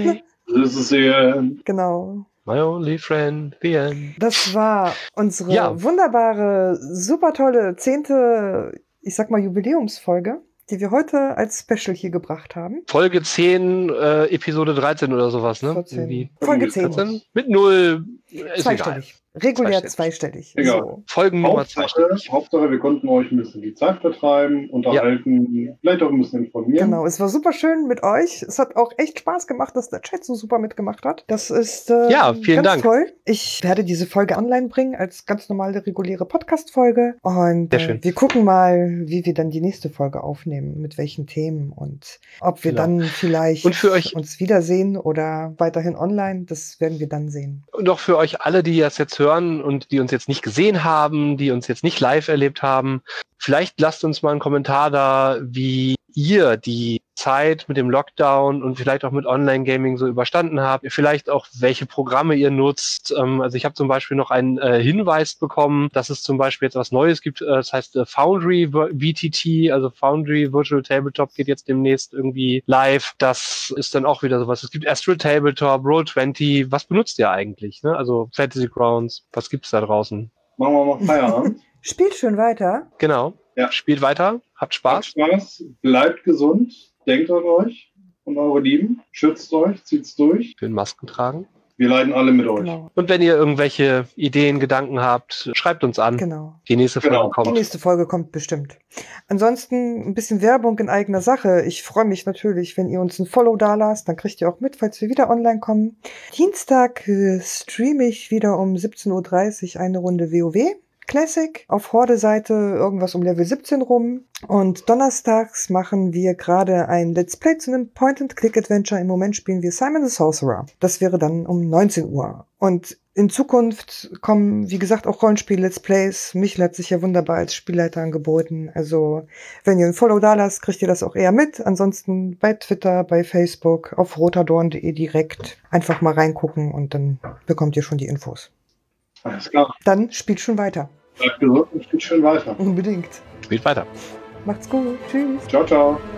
Das ist sehr... Genau. my only friend, the end. Das war unsere Ja. wunderbare, super tolle zehnte, ich sag mal, Jubiläumsfolge, die wir heute als Special hier gebracht haben. Folge zehn, äh, Episode dreizehn oder sowas, ne? vierzehn. Irgendwie. Folge zehn. vierzehn? Mit null. Ist egal. Zweistellig. Regulär Zweistellig. zweistellig. Egal. So. Folgennummer Hauptsache, zweistellig. Hauptsache, wir konnten euch ein bisschen die Zeit vertreiben, unterhalten, vielleicht auch ein bisschen informieren. Genau, es war super schön mit euch. Es hat auch echt Spaß gemacht, dass der Chat so super mitgemacht hat. Das ist äh, Ja, vielen ganz Dank. toll. Ich werde diese Folge online bringen als ganz normale, reguläre Podcast-Folge. Und Sehr äh, schön. wir gucken mal, wie wir dann die nächste Folge aufnehmen, mit welchen Themen und ob wir Genau. dann vielleicht Und für euch- uns wiedersehen oder weiterhin online. Das werden wir dann sehen. Und auch für euch alle, die das jetzt hören und die uns jetzt nicht gesehen haben, die uns jetzt nicht live erlebt haben, vielleicht lasst uns mal einen Kommentar da, wie ihr die Zeit mit dem Lockdown und vielleicht auch mit Online-Gaming so überstanden habt. Vielleicht auch, welche Programme ihr nutzt. Ähm, also ich habe zum Beispiel noch einen äh, Hinweis bekommen, dass es zum Beispiel jetzt was Neues gibt. Äh, das heißt äh, Foundry V T T, also Foundry Virtual Tabletop geht jetzt demnächst irgendwie live. Das ist dann auch wieder sowas. Es gibt Astral Tabletop, Roll zwanzig. Was benutzt ihr eigentlich? Ne? Also Fantasy Grounds. Was gibt's da draußen? Machen wir mal Feierabend. Spielt schön weiter. Genau. Ja. Spielt weiter. Habt Habt Spaß. Spaß, bleibt gesund, denkt an euch und eure Lieben, schützt euch, zieht's durch. Schön Masken tragen. Wir leiden alle mit euch. Genau. Und wenn ihr irgendwelche Ideen, Gedanken habt, schreibt uns an. Genau. Die nächste Folge Genau. Die kommt. nächste Folge kommt bestimmt. Ansonsten ein bisschen Werbung in eigener Sache. Ich freue mich natürlich, wenn ihr uns ein Follow da lasst. Dann kriegt ihr auch mit, falls wir wieder online kommen. Dienstag äh, streame ich wieder um siebzehn Uhr dreißig eine Runde WoW. Classic, auf Horde-Seite irgendwas um Level siebzehn rum. Und donnerstags machen wir gerade ein Let's Play zu einem Point-and-Click-Adventure. Im Moment spielen wir Simon the Sorcerer. Das wäre dann um neunzehn Uhr. Und in Zukunft kommen, wie gesagt, auch Rollenspiel-Let's Plays. Michel hat sich ja wunderbar als Spielleiter angeboten. Also, wenn ihr ein Follow da lasst, kriegt ihr das auch eher mit. Ansonsten bei Twitter, bei Facebook, auf rotadorn punkt de direkt einfach mal reingucken und dann bekommt ihr schon die Infos. Alles klar, Dann spielt schon weiter. bleibt gesund und spielt schön weiter. Unbedingt. Spielt weiter. Macht's gut. Tschüss. Ciao, ciao.